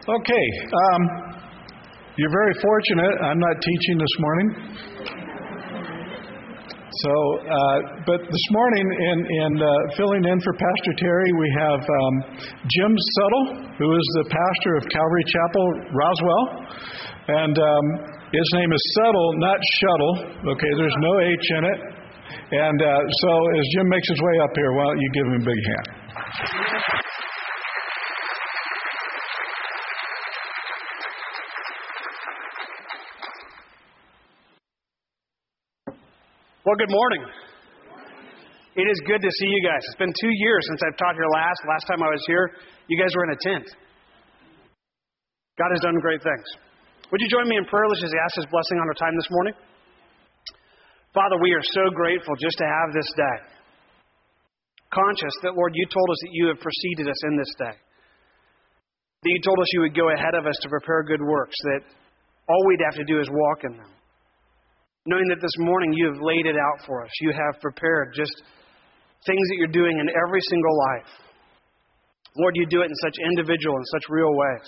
Okay, you're very fortunate. I'm not teaching this morning. But this morning, in filling in for Pastor Terry, we have Jim Settle, who is the pastor of Calvary Chapel, Roswell. And his name is Settle, not Shuttle. Okay, there's no H in it. And so as Jim makes his way up here, why don't you give him a big hand? Well, good morning. It is good to see you guys. It's been 2 years since I've taught here last. Last time I was here, you guys were in a tent. God has done great things. Would you join me in prayer? Let's just ask His blessing on our time this morning. Father, we are so grateful just to have this day. Conscious that, Lord, you told us that you have preceded us in this day. That you told us you would go ahead of us to prepare good works, that all we'd have to do is walk in them. Knowing that this morning you have laid it out for us. You have prepared just things that you're doing in every single life. Lord, you do it in such individual and such real ways.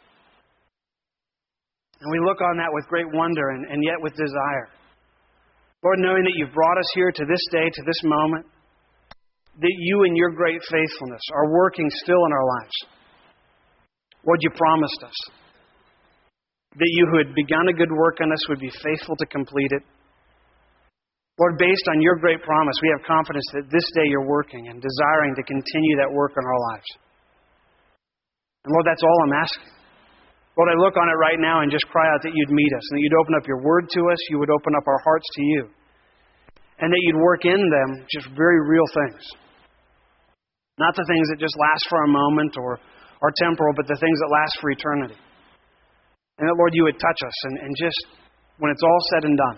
And we look on that with great wonder and yet with desire. Lord, knowing that you've brought us here to this day, to this moment, that you in your great faithfulness are working still in our lives. Lord, you promised us that you who had begun a good work in us would be faithful to complete it. Lord, based on your great promise, we have confidence that this day you're working and desiring to continue that work in our lives. And Lord, that's all I'm asking. Lord, I look on it right now and just cry out that you'd meet us and that you'd open up your word to us, you would open up our hearts to you, and that you'd work in them just very real things. Not the things that just last for a moment or are temporal, but the things that last for eternity. And that, Lord, you would touch us and just, when it's all said and done,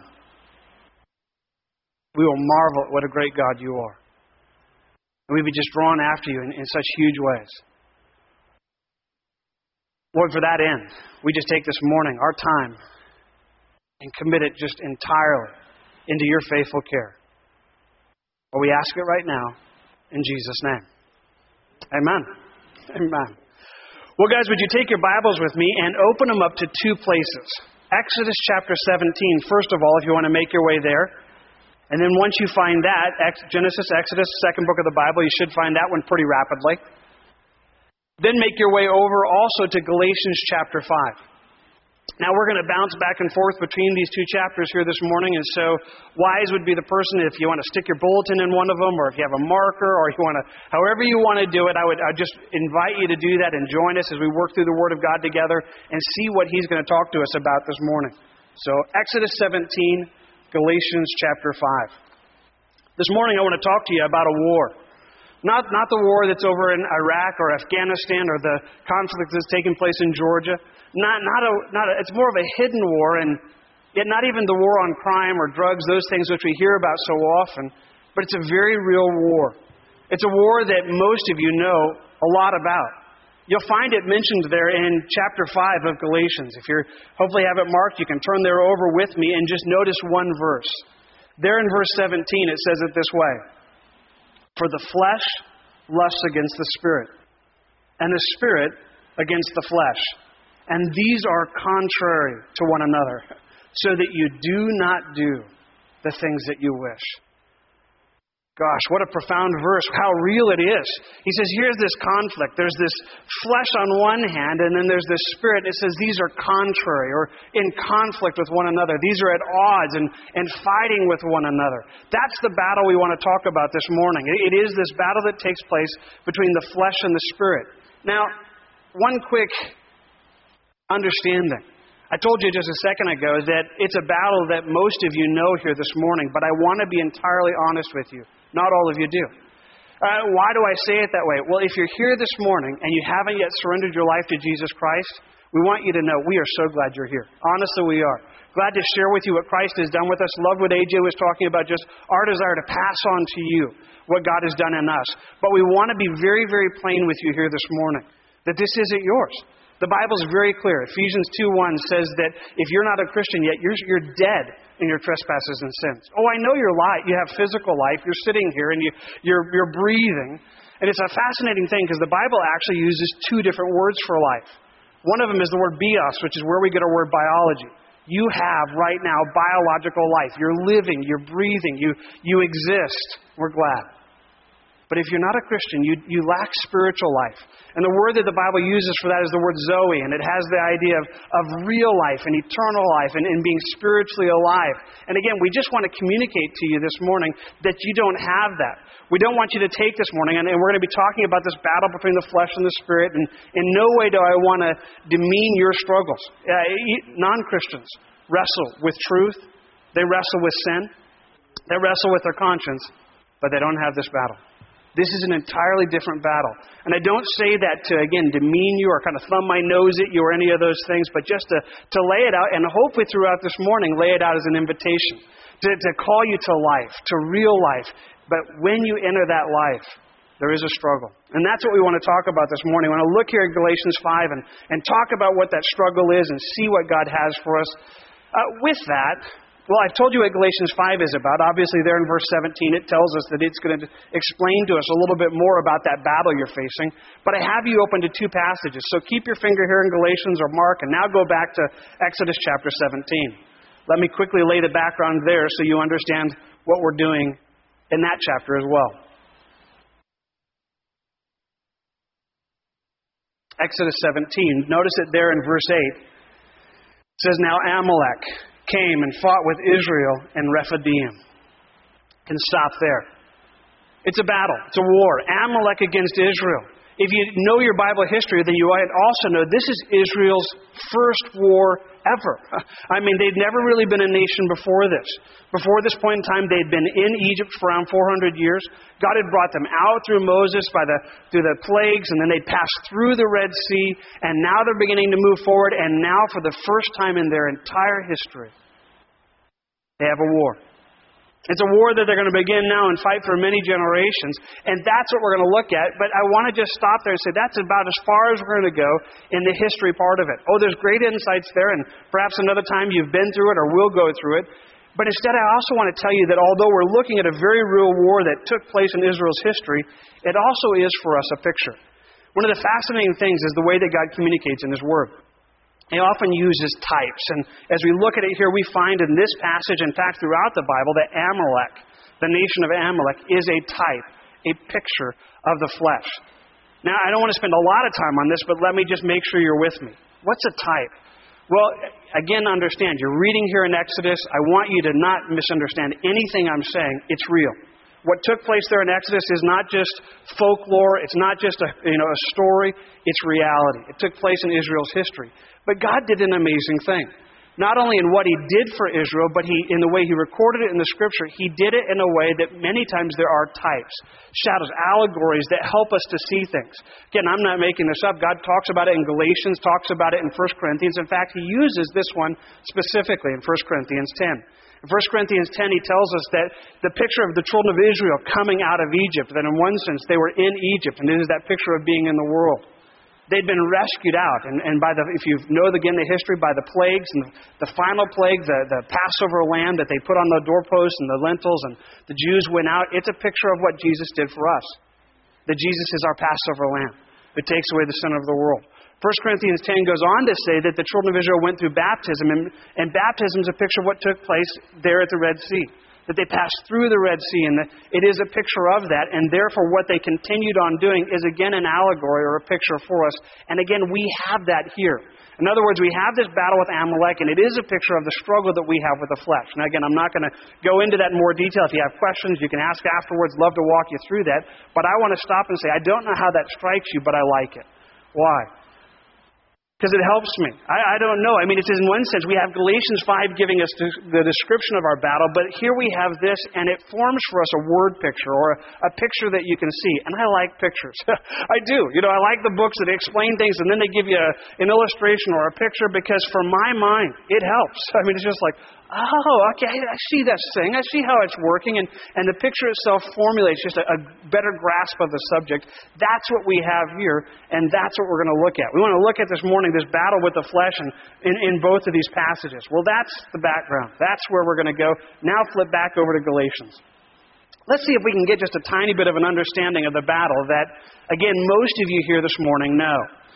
we will marvel at what a great God you are. And we'd be just drawn after you in such huge ways. Lord, for that end, we just take this morning, our time, and commit it just entirely into your faithful care. Well, we ask it right now in Jesus' name. Amen. Amen. Well, guys, would you take your Bibles with me and open them up to two places. Exodus chapter 17, first of all, if you want to make your way there. And then once you find that, Genesis, Exodus, second book of the Bible, you should find that one pretty rapidly. Then make your way over also to Galatians chapter 5. Now, we're going to bounce back and forth between these two chapters here this morning, and so wise would be the person if you want to stick your bulletin in one of them, or if you have a marker, or if you want to, however you want to do it, I'd just invite you to do that and join us as we work through the Word of God together and see what He's going to talk to us about this morning. So, Exodus 17, Galatians chapter 5. This morning I want to talk to you about a war. Not the war that's over in Iraq or Afghanistan or the conflict that's taking place in Georgia. It's more of a hidden war, and yet not even the war on crime or drugs, those things which we hear about so often, but it's a very real war. It's a war that most of you know a lot about. You'll find it mentioned there in chapter 5 of Galatians. If you hopefully have it marked, you can turn there over with me and just notice one verse. There in verse 17 it says it this way: "For the flesh lusts against the Spirit, and the Spirit against the flesh. And these are contrary to one another, so that you do not do the things that you wish." Gosh, what a profound verse. How real it is. He says, here's this conflict. There's this flesh on one hand, and then there's this spirit. It says these are contrary or in conflict with one another. These are at odds and fighting with one another. That's the battle we want to talk about this morning. It is this battle that takes place between the flesh and the spirit. Now, one quick understanding. I told you just a second ago that it's a battle that most of you know here this morning, but I want to be entirely honest with you. Not all of you do. Why do I say it that way? Well, if you're here this morning and you haven't yet surrendered your life to Jesus Christ, we want you to know we are so glad you're here. Honestly, we are. Glad to share with you what Christ has done with us. Love what AJ was talking about, just our desire to pass on to you what God has done in us. But we want to be very, very plain with you here this morning, that this isn't yours. The Bible is very clear. Ephesians 2:1 says that if you're not a Christian yet, you're dead in your trespasses and sins. Oh, I know you're alive. You have physical life. You're sitting here and you're breathing. And it's a fascinating thing because the Bible actually uses two different words for life. One of them is the word bios, which is where we get our word biology. You have right now biological life. You're living, you're breathing, you exist. We're glad. But if you're not a Christian, you lack spiritual life. And the word that the Bible uses for that is the word Zoe, and it has the idea of real life and eternal life and being spiritually alive. And again, we just want to communicate to you this morning that you don't have that. We don't want you to take this morning, and we're going to be talking about this battle between the flesh and the spirit, and in no way do I want to demean your struggles. Non-Christians wrestle with truth. They wrestle with sin. They wrestle with their conscience, but they don't have this battle. This is an entirely different battle. And I don't say that to, again, demean you or kind of thumb my nose at you or any of those things, but just to lay it out and hopefully throughout this morning lay it out as an invitation to call you to life, to real life. But when you enter that life, there is a struggle. And that's what we want to talk about this morning. We want to look here at Galatians 5 and talk about what that struggle is and see what God has for us. With that, well, I've told you what Galatians 5 is about. Obviously, there in verse 17, it tells us that it's going to explain to us a little bit more about that battle you're facing. But I have you open to two passages. So keep your finger here in Galatians or Mark, and now go back to Exodus chapter 17. Let me quickly lay the background there so you understand what we're doing in that chapter as well. Exodus 17. Notice it there in verse 8. It says, "Now Amalek came and fought with Israel and Rephidim." Can stop there. It's a battle. It's a war. Amalek against Israel. If you know your Bible history, then you might also know this is Israel's first war ever. I mean, they'd never really been a nation before this. Before this point in time, they'd been in Egypt for around 400 years. God had brought them out through Moses through the plagues, and then they passed through the Red Sea, and now they're beginning to move forward, and now for the first time in their entire history, they have a war. It's a war that they're going to begin now and fight for many generations. And that's what we're going to look at. But I want to just stop there and say that's about as far as we're going to go in the history part of it. Oh, there's great insights there, and perhaps another time you've been through it or will go through it. But instead, I also want to tell you that although we're looking at a very real war that took place in Israel's history, it also is for us a picture. One of the fascinating things is the way that God communicates in His Word. He often uses types. And as we look at it here, we find in this passage, in fact, throughout the Bible, that Amalek, the nation of Amalek, is a type, a picture of the flesh. Now, I don't want to spend a lot of time on this, but let me just make sure you're with me. What's a type? Well, again, understand, you're reading here in Exodus. I want you to not misunderstand anything I'm saying. It's real. What took place there in Exodus is not just folklore. It's not just a story. It's reality. It took place in Israel's history. But God did an amazing thing. Not only in what He did for Israel, but in the way He recorded it in the Scripture, He did it in a way that many times there are types, shadows, allegories that help us to see things. Again, I'm not making this up. God talks about it in Galatians, talks about it in 1 Corinthians. In fact, He uses this one specifically in 1 Corinthians 10. In 1 Corinthians 10, he tells us that the picture of the children of Israel coming out of Egypt, that in one sense they were in Egypt, and it is that picture of being in the world. They'd been rescued out, and if you know again the history, by the plagues, and the final plague, the Passover lamb that they put on the doorposts and the lintels, and the Jews went out. It's a picture of what Jesus did for us. That Jesus is our Passover lamb who takes away the sin of the world. 1 Corinthians 10 goes on to say that the children of Israel went through baptism, and baptism is a picture of what took place there at the Red Sea. That they passed through the Red Sea, and that it is a picture of that, and therefore what they continued on doing is again an allegory or a picture for us. And again, we have that here. In other words, we have this battle with Amalek, and it is a picture of the struggle that we have with the flesh. Now again, I'm not going to go into that in more detail. If you have questions, you can ask afterwards. Love to walk you through that. But I want to stop and say, I don't know how that strikes you, but I like it. Why? Because it helps me. I don't know. I mean, it's in one sense, we have Galatians 5 giving us the description of our battle, but here we have this, and it forms for us a word picture, or a picture that you can see. And I like pictures. I do. I like the books that explain things, and then they give you an illustration or a picture, because for my mind, it helps. I mean, it's just like, oh, okay, I see that thing. I see how it's working. And the picture itself formulates just a better grasp of the subject. That's what we have here, and that's what we're going to look at. We want to look at this morning this battle with the flesh in both of these passages. Well, that's the background. That's where we're going to go. Now flip back over to Galatians. Let's see if we can get just a tiny bit of an understanding of the battle that, again, most of you here this morning know.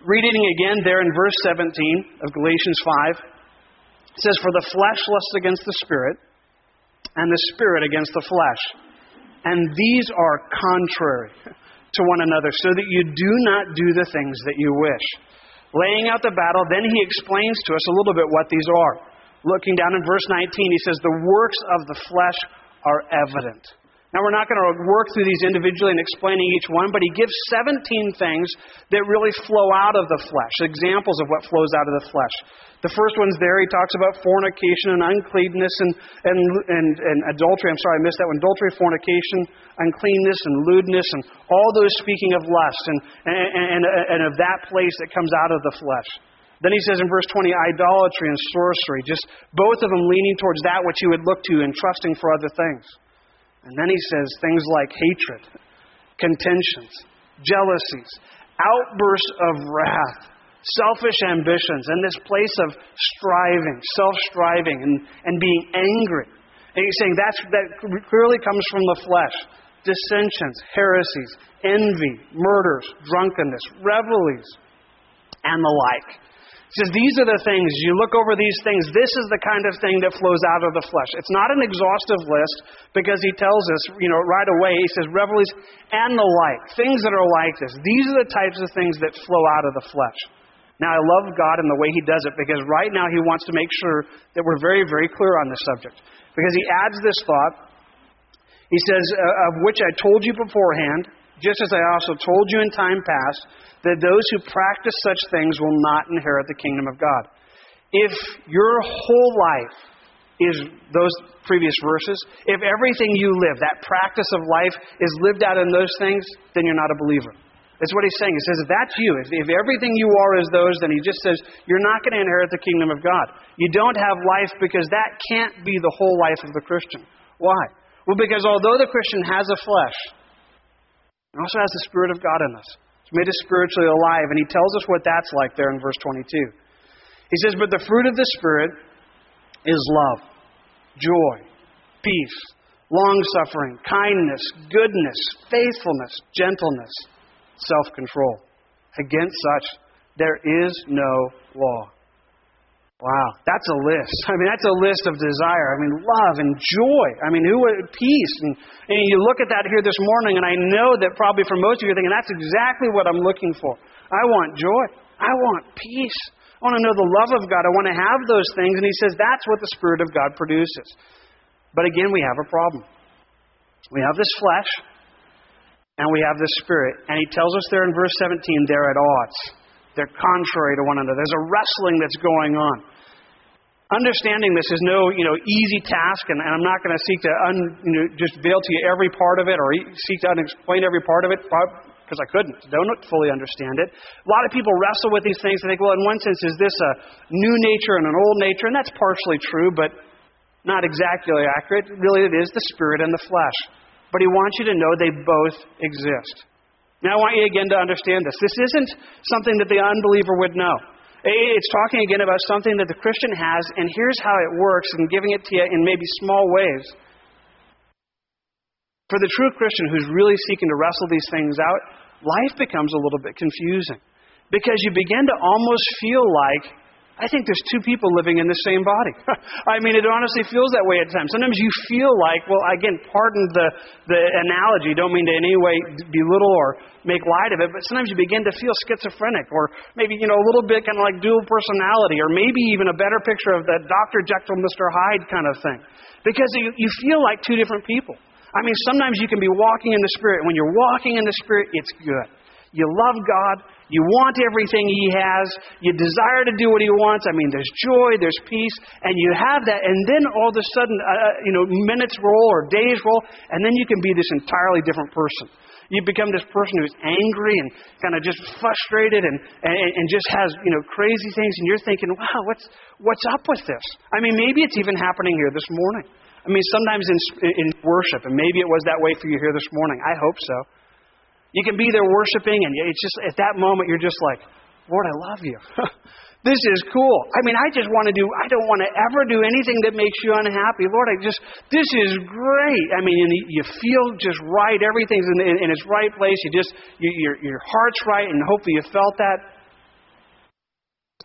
Reading again there in verse 17 of Galatians 5, it says, "For the flesh lusts against the Spirit, and the Spirit against the flesh. And these are contrary to one another, so that you do not do the things that you wish." Laying out the battle, then he explains to us a little bit what these are. Looking down in verse 19, he says, "The works of the flesh are evident." Now, we're not going to work through these individually and explaining each one, but he gives 17 things that really flow out of the flesh, examples of what flows out of the flesh. The first one's there. He talks about fornication and uncleanness and adultery. I'm sorry, I missed that one. Adultery, fornication, uncleanness, and lewdness, and all those speaking of lust and of that place that comes out of the flesh. Then he says in verse 20, idolatry and sorcery, just both of them leaning towards that which you would look to and trusting for other things. And then he says things like hatred, contentions, jealousies, outbursts of wrath, selfish ambitions, and this place of striving, self-striving, and being angry. And he's saying that clearly comes from the flesh. Dissensions, heresies, envy, murders, drunkenness, revelries, and the like. He says these are the things, you look over these things, this is the kind of thing that flows out of the flesh. It's not an exhaustive list because he tells us, right away, he says revelries and the like, things that are like this. These are the types of things that flow out of the flesh. Now, I love God and the way he does it because right now he wants to make sure that we're very, very clear on this subject. Because he adds this thought. He says, of which I told you beforehand, just as I also told you in time past, that those who practice such things will not inherit the kingdom of God. If your whole life is those previous verses, if everything you live, that practice of life is lived out in those things, then you're not a believer. That's what he's saying. He says, if that's you, if everything you are is those, then he just says, you're not going to inherit the kingdom of God. You don't have life because that can't be the whole life of the Christian. Why? Well, because although the Christian has a flesh, he also has the Spirit of God in us. It's made us spiritually alive, and he tells us what that's like there in verse 22. He says, but the fruit of the Spirit is love, joy, peace, long-suffering, kindness, goodness, faithfulness, gentleness, self-control. Against such, there is no law. Wow, that's a list. That's a list of desire. Love and joy. Peace. And you look at that here this morning, and I know that probably for most of you are thinking, that's exactly what I'm looking for. I want joy. I want peace. I want to know the love of God. I want to have those things. And he says that's what the Spirit of God produces. But again, we have a problem. We have this flesh, and we have this Spirit. And he tells us there in verse 17, they're at odds. They're contrary to one another. There's a wrestling that's going on. Understanding this is no, easy task, and I'm not going to seek to just veil to you every part of it or seek to explain every part of it because I couldn't. Don't fully understand it. A lot of people wrestle with these things and think, well, in one sense, is this a new nature and an old nature? And that's partially true, but not exactly accurate. Really, it is the Spirit and the flesh. But he wants you to know they both exist. Now, I want you again to understand this. This isn't something that the unbeliever would know. It's talking again about something that the Christian has, and here's how it works, and giving it to you in maybe small ways. For the true Christian who's really seeking to wrestle these things out, life becomes a little bit confusing. Because you begin to almost feel like, I think there's two people living in the same body. It honestly feels that way at times. Sometimes you feel like, well, again, pardon the analogy, don't mean to in any way belittle or make light of it, but sometimes you begin to feel schizophrenic or maybe, a little bit kind of like dual personality or maybe even a better picture of that Dr. Jekyll, Mr. Hyde kind of thing. Because you feel like two different people. Sometimes you can be walking in the Spirit. When you're walking in the Spirit, it's good. You love God. You want everything He has. You desire to do what He wants. There's joy, there's peace, and you have that. And then all of a sudden, minutes roll or days roll, and then you can be this entirely different person. You become this person who's angry and kind of just frustrated and just has, crazy things. And you're thinking, wow, what's up with this? Maybe it's even happening here this morning. Sometimes in worship, and maybe it was that way for you here this morning. I hope so. You can be there worshiping, and it's just at that moment you're just like, Lord, I love you. This is cool. I don't want to ever do anything that makes you unhappy. Lord, this is great. You feel just right. Everything's in its right place. Your heart's right, and hopefully you felt that.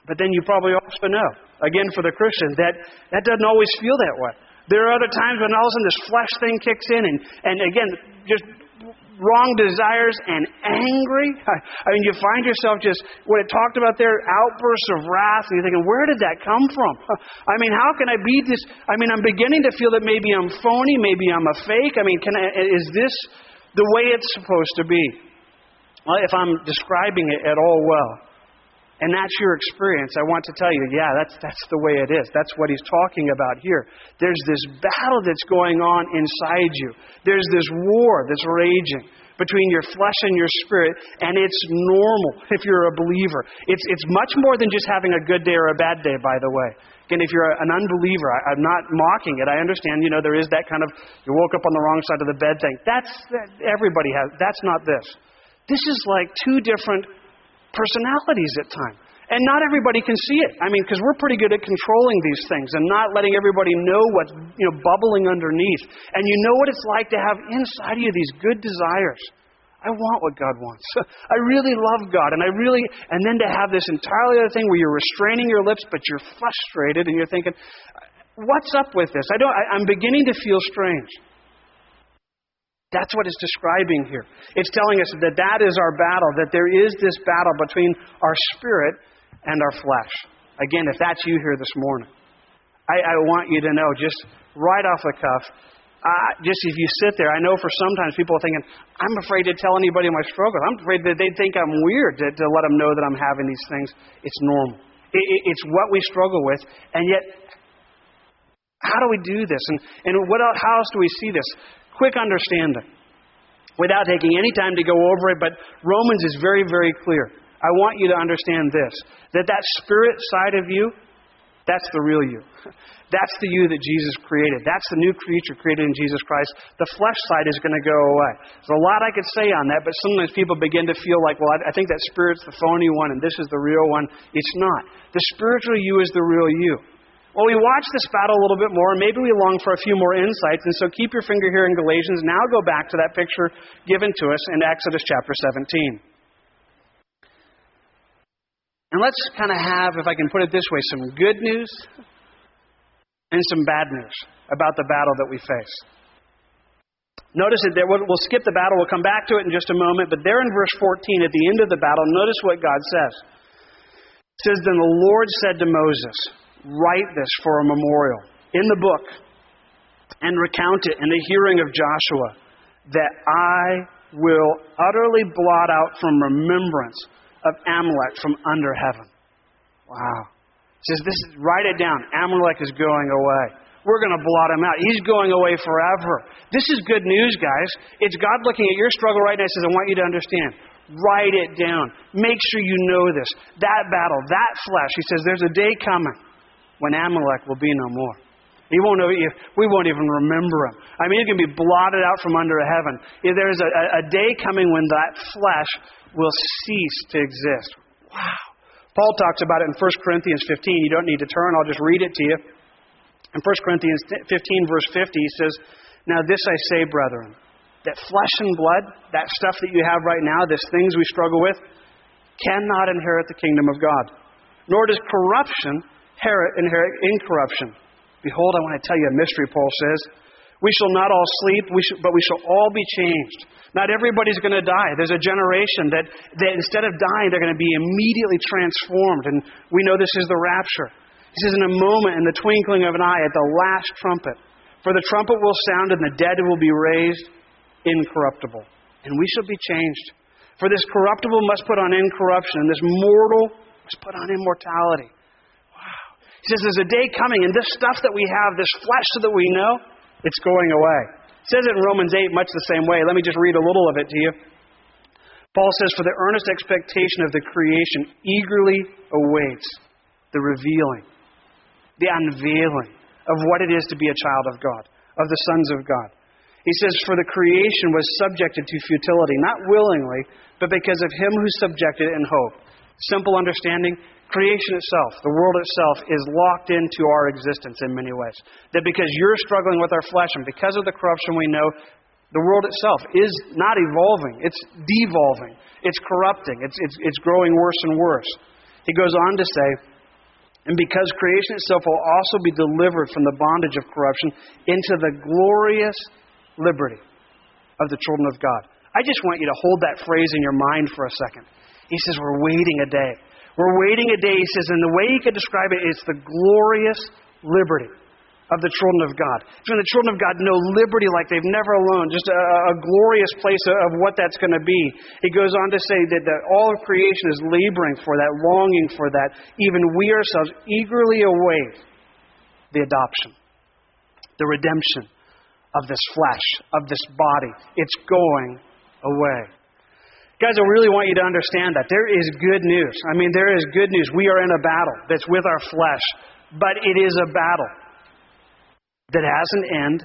But then you probably also know, again for the Christian, that doesn't always feel that way. There are other times when all of a sudden this flesh thing kicks in and again, just wrong desires and angry. I mean, you find yourself just, what it talked about there, outbursts of wrath, and you're thinking, where did that come from? I mean, how can I be this? I mean, I'm beginning to feel that maybe I'm phony, maybe I'm a fake. I mean, is this the way it's supposed to be? Well, if I'm describing it at all well, and that's your experience, I want to tell you, yeah, that's the way it is. That's what he's talking about here. There's this battle that's going on inside you. There's this war that's raging between your flesh and your spirit, and it's normal if you're a believer. It's much more than just having a good day or a bad day, by the way. Again, if you're an unbeliever, I'm not mocking it. I understand, there is that kind of, you woke up on the wrong side of the bed thing. Everybody has. That's not this. This is like two different personalities at times. And not everybody can see it. I mean, because we're pretty good at controlling these things and not letting everybody know what's bubbling underneath. And you know what it's like to have inside of you these good desires. I want what God wants. I really love God. And then to have this entirely other thing where you're restraining your lips, but you're frustrated and you're thinking, what's up with this? I'm beginning to feel strange. That's what it's describing here. It's telling us that is our battle, that there is this battle between our spirit and our flesh. Again, if that's you here this morning, I want you to know, just right off the cuff, just if you sit there, I know for sometimes people are thinking, I'm afraid to tell anybody my struggles. I'm afraid that they'd think I'm weird to let them know that I'm having these things. It's normal. It's what we struggle with, and yet, how do we do this? And how else do we see this? Quick understanding, without taking any time to go over it, but Romans is very, very clear. I want you to understand this, that spirit side of you, that's the real you. That's the you that Jesus created. That's the new creature created in Jesus Christ. The flesh side is going to go away. There's a lot I could say on that, but sometimes people begin to feel like, well, I think that spirit's the phony one and this is the real one. It's not. The spiritual you is the real you. Well, we watch this battle a little bit more, and maybe we long for a few more insights, and so keep your finger here in Galatians. Now go back to that picture given to us in Exodus chapter 17. And let's kind of have, if I can put it this way, some good news and some bad news about the battle that we face. Notice that we'll skip the battle, we'll come back to it in just a moment, but there in verse 14, at the end of the battle, notice what God says. It says, "Then the Lord said to Moses, write this for a memorial in the book and recount it in the hearing of Joshua, that I will utterly blot out from remembrance of Amalek from under heaven." Wow. It says, write it down. Amalek is going away. We're going to blot him out. He's going away forever. This is good news, guys. It's God looking at your struggle right now and says, I want you to understand. Write it down. Make sure you know this. That battle, that flesh. He says, there's a day coming when Amalek will be no more. We won't even remember him. I mean, he can be blotted out from under heaven. There is a day coming when that flesh will cease to exist. Wow. Paul talks about it in 1 Corinthians 15. You don't need to turn. I'll just read it to you. In 1 Corinthians 15, verse 50, he says, "Now this I say, brethren, that flesh and blood, that stuff that you have right now, these things we struggle with, cannot inherit the kingdom of God. Nor does corruption inherit incorruption. Behold, I want to tell you a mystery," Paul says. "We shall not all sleep, but we shall all be changed." Not everybody's going to die. There's a generation that instead of dying, they're going to be immediately transformed. And we know this is the rapture. He says, "In a moment, in the twinkling of an eye, at the last trumpet. For the trumpet will sound, and the dead will be raised incorruptible. And we shall be changed. For this corruptible must put on incorruption, and this mortal must put on immortality." He says there's a day coming, and this stuff that we have, this flesh that we know, it's going away. It says it in Romans 8 much the same way. Let me just read a little of it to you. Paul says, "For the earnest expectation of the creation eagerly awaits the revealing, the unveiling of what it is to be a child of God, of the sons of God." He says, "For the creation was subjected to futility, not willingly, but because of him who subjected it in hope." Simple understanding. Creation itself, the world itself, is locked into our existence in many ways. That because you're struggling with our flesh and because of the corruption we know, the world itself is not evolving. It's devolving. It's corrupting. It's growing worse and worse. He goes on to say, And because creation itself will also be delivered from the bondage of corruption into the glorious liberty of the children of God. I just want you to hold that phrase in your mind for a second. He says, we're waiting a day. We're waiting a day, he says, and the way he could describe it is the glorious liberty of the children of God. So when the children of God know liberty like they've never known, just a glorious place of what that's going to be. He goes on to say that all of creation is laboring for that, longing for that. Even we ourselves eagerly await the adoption, the redemption of this flesh, of this body. It's going away. Guys, I really want you to understand that. There is good news. I mean, there is good news. We are in a battle that's with our flesh, but it is a battle that has an end,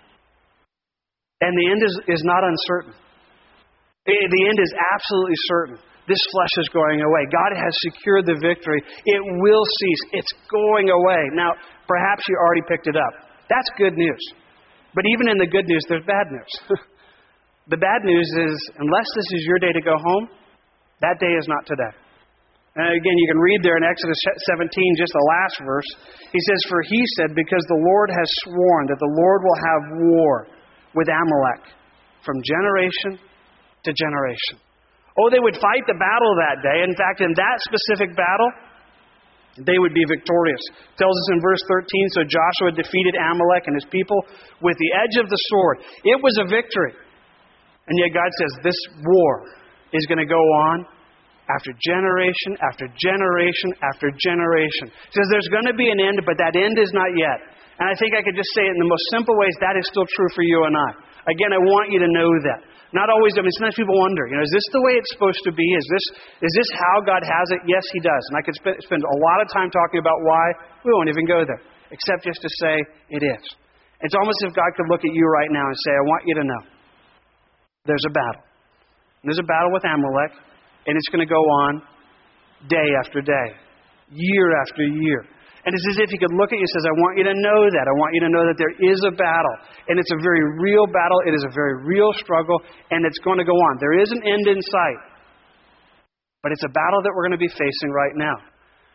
and the end is not uncertain. The end is absolutely certain. This flesh is going away. God has secured the victory. It will cease. It's going away. Now, perhaps you already picked it up. That's good news. But even in the good news, there's bad news. The bad news is, unless this is your day to go home, that day is not today. And again, you can read there in Exodus 17, just the last verse. He says, for he said, because the Lord has sworn that the Lord will have war with Amalek from generation to generation. Oh, they would fight the battle that day. In fact, in that specific battle, they would be victorious. It tells us in verse 13, so Joshua defeated Amalek and his people with the edge of the sword. It was a victory. And yet God says this war is going to go on after generation, after generation, after generation. He says there's going to be an end, but that end is not yet. And I think I could just say it in the most simple ways, that is still true for you and I. Again, I want you to know that. Not always, I mean, sometimes people wonder, is this the way it's supposed to be? Is this how God has it? Yes, He does. And I could spend a lot of time talking about why. We won't even go there, except just to say it is. It's almost as if God could look at you right now and say, I want you to know there's a battle. There's a battle with Amalek. And it's going to go on day after day, year after year. And it's as if he could look at you and says, I want you to know that. I want you to know that there is a battle. And it's a very real battle. It is a very real struggle. And it's going to go on. There is an end in sight. But it's a battle that we're going to be facing right now.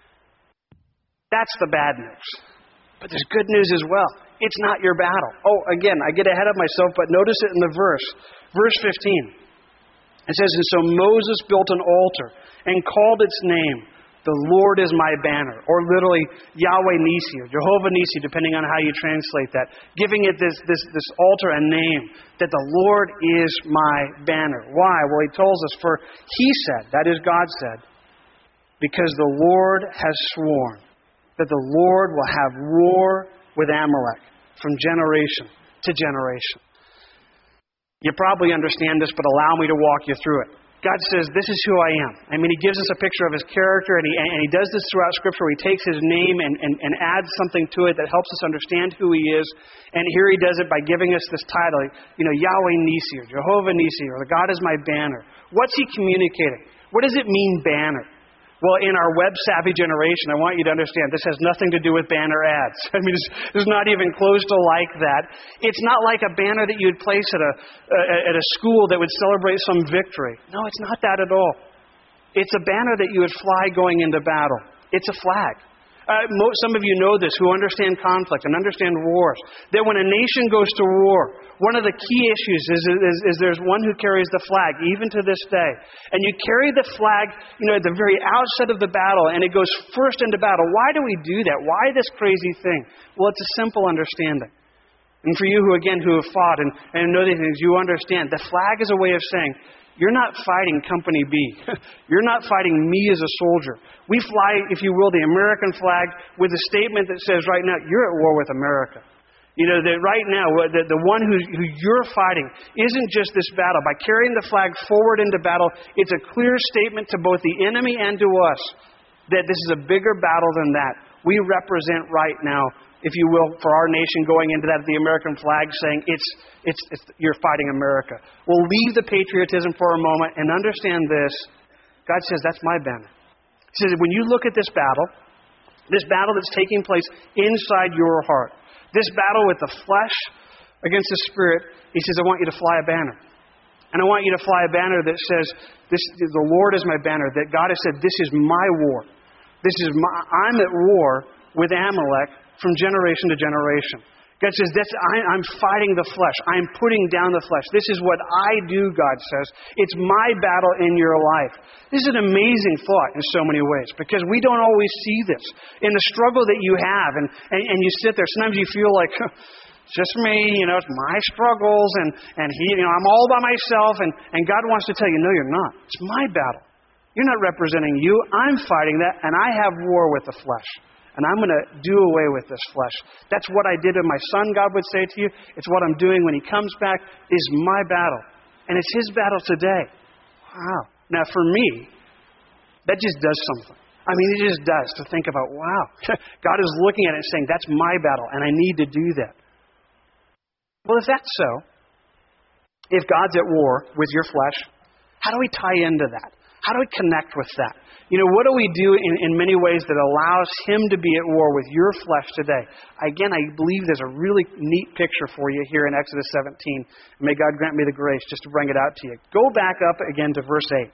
That's the bad news. But there's good news as well. It's not your battle. Oh, again, I get ahead of myself, but notice it in the verse. Verse 15. It says, and so Moses built an altar and called its name, the Lord is my banner, or literally Yahweh Nisi, or Jehovah Nisi, depending on how you translate that, giving it this altar a name, that the Lord is my banner. Why? Well, he tells us, for he said, that is God said, because the Lord has sworn that the Lord will have war with Amalek from generation to generation. You probably understand this, but allow me to walk you through it. God says, this is who I am. I mean, He gives us a picture of His character, and He does this throughout Scripture. He takes His name and adds something to it that helps us understand who He is. And here He does it by giving us this title, Yahweh Nisi, or Jehovah Nisi, or God is my banner. What's He communicating? What does it mean, banner? Well, in our web-savvy generation, I want you to understand, this has nothing to do with banner ads. I mean, it's not even close to like that. It's not like a banner that you would place at a school that would celebrate some victory. No, it's not that at all. It's a banner that you would fly going into battle. It's a flag. Some of you know this, who understand conflict and understand wars, that when a nation goes to war, one of the key issues is there's one who carries the flag, even to this day. And you carry the flag, at the very outset of the battle, and it goes first into battle. Why do we do that? Why this crazy thing? Well, it's a simple understanding. And for you who have fought and know these things, you understand. The flag is a way of saying, you're not fighting Company B. You're not fighting me as a soldier. We fly, if you will, the American flag with a statement that says right now, you're at war with America. That right now, the one who you're fighting isn't just this battle. By carrying the flag forward into battle, it's a clear statement to both the enemy and to us that this is a bigger battle than that. We represent right now, if you will, for our nation going into that, the American flag saying it's you're fighting America. We'll leave the patriotism for a moment and understand this. God says, that's my banner. He says, when you look at this battle that's taking place inside your heart, this battle with the flesh against the spirit, He says, I want you to fly a banner. And I want you to fly a banner that says, the Lord is my banner, that God has said, this is my war. I'm at war with Amalek from generation to generation. God says, I'm fighting the flesh. I'm putting down the flesh. This is what I do, God says. It's my battle in your life. This is an amazing thought in so many ways, because we don't always see this. In the struggle that you have, and you sit there, sometimes you feel like, it's just me, it's my struggles, and I'm all by myself, and God wants to tell you, no, you're not. It's my battle. You're not representing you. I'm fighting that, and I have war with the flesh. And I'm going to do away with this flesh. That's what I did with my son, God would say to you. It's what I'm doing when he comes back. Is my battle. And it's his battle today. Wow. Now for me, that just does something. I mean, it just does, to think about, wow. God is looking at it and saying, that's my battle, and I need to do that. Well, if that's so, if God's at war with your flesh, how do we tie into that? How do we connect with that? What do we do in many ways that allows him to be at war with your flesh today? Again, I believe there's a really neat picture for you here in Exodus 17. May God grant me the grace just to bring it out to you. Go back up again to verse 8. It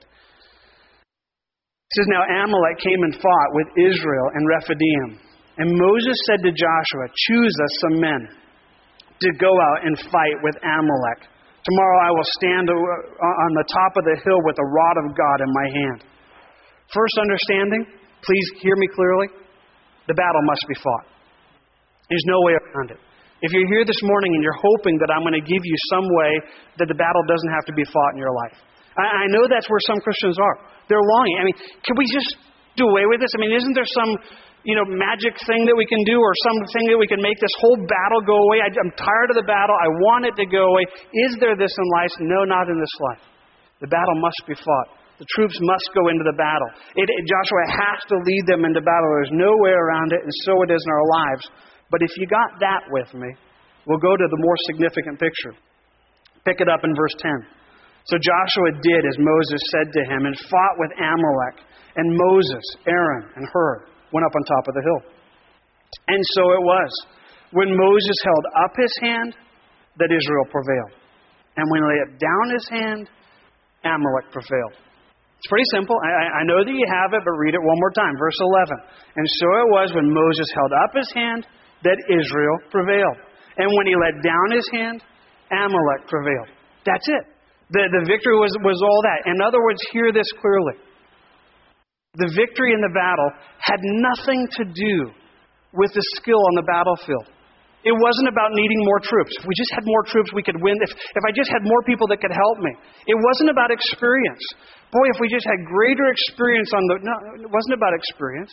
says, Now Amalek came and fought with Israel and Rephidim. And Moses said to Joshua, Choose us some men to go out and fight with Amalek. Tomorrow I will stand on the top of the hill with the rod of God in my hand. First understanding, please hear me clearly, the battle must be fought. There's no way around it. If you're here this morning and you're hoping that I'm going to give you some way that the battle doesn't have to be fought in your life. I know that's where some Christians are. They're longing. Can we just do away with this? Isn't there some magic thing that we can do, or something that we can make this whole battle go away? I'm tired of the battle. I want it to go away. Is there this in life? No, not in this life. The battle must be fought. The troops must go into the battle. Joshua has to lead them into battle. There's no way around it, and so it is in our lives. But if you got that with me, we'll go to the more significant picture. Pick it up in verse 10. So Joshua did as Moses said to him and fought with Amalek. And Moses, Aaron, and Hur went up on top of the hill. And so it was, when Moses held up his hand, that Israel prevailed. And when he laid down his hand, Amalek prevailed. It's pretty simple. I know that you have it, but read it one more time. Verse 11. And so it was, when Moses held up his hand, that Israel prevailed. And when he let down his hand, Amalek prevailed. That's it. The victory was all that. In other words, hear this clearly. The victory in the battle had nothing to do with the skill on the battlefield. It wasn't about needing more troops. If we just had more troops, we could win. If I just had more people that could help me. It wasn't about experience. Boy, if we just had greater experience no, it wasn't about experience.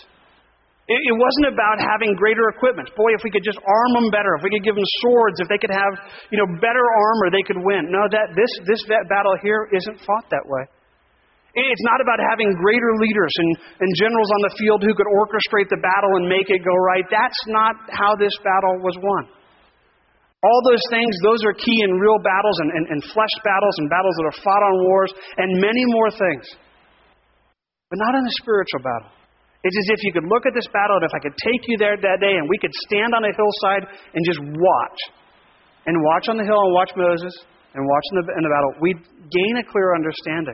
It wasn't about having greater equipment. Boy, if we could just arm them better, if we could give them swords, if they could have, better armor, they could win. No, this battle here isn't fought that way. It's not about having greater leaders and generals on the field who could orchestrate the battle and make it go right. That's not how this battle was won. All those things, those are key in real battles and flesh battles and battles that are fought on wars and many more things. But not in a spiritual battle. It's as if you could look at this battle, and if I could take you there that day and we could stand on a hillside and just watch. And watch on the hill and watch Moses and watch in the battle. We'd gain a clear understanding.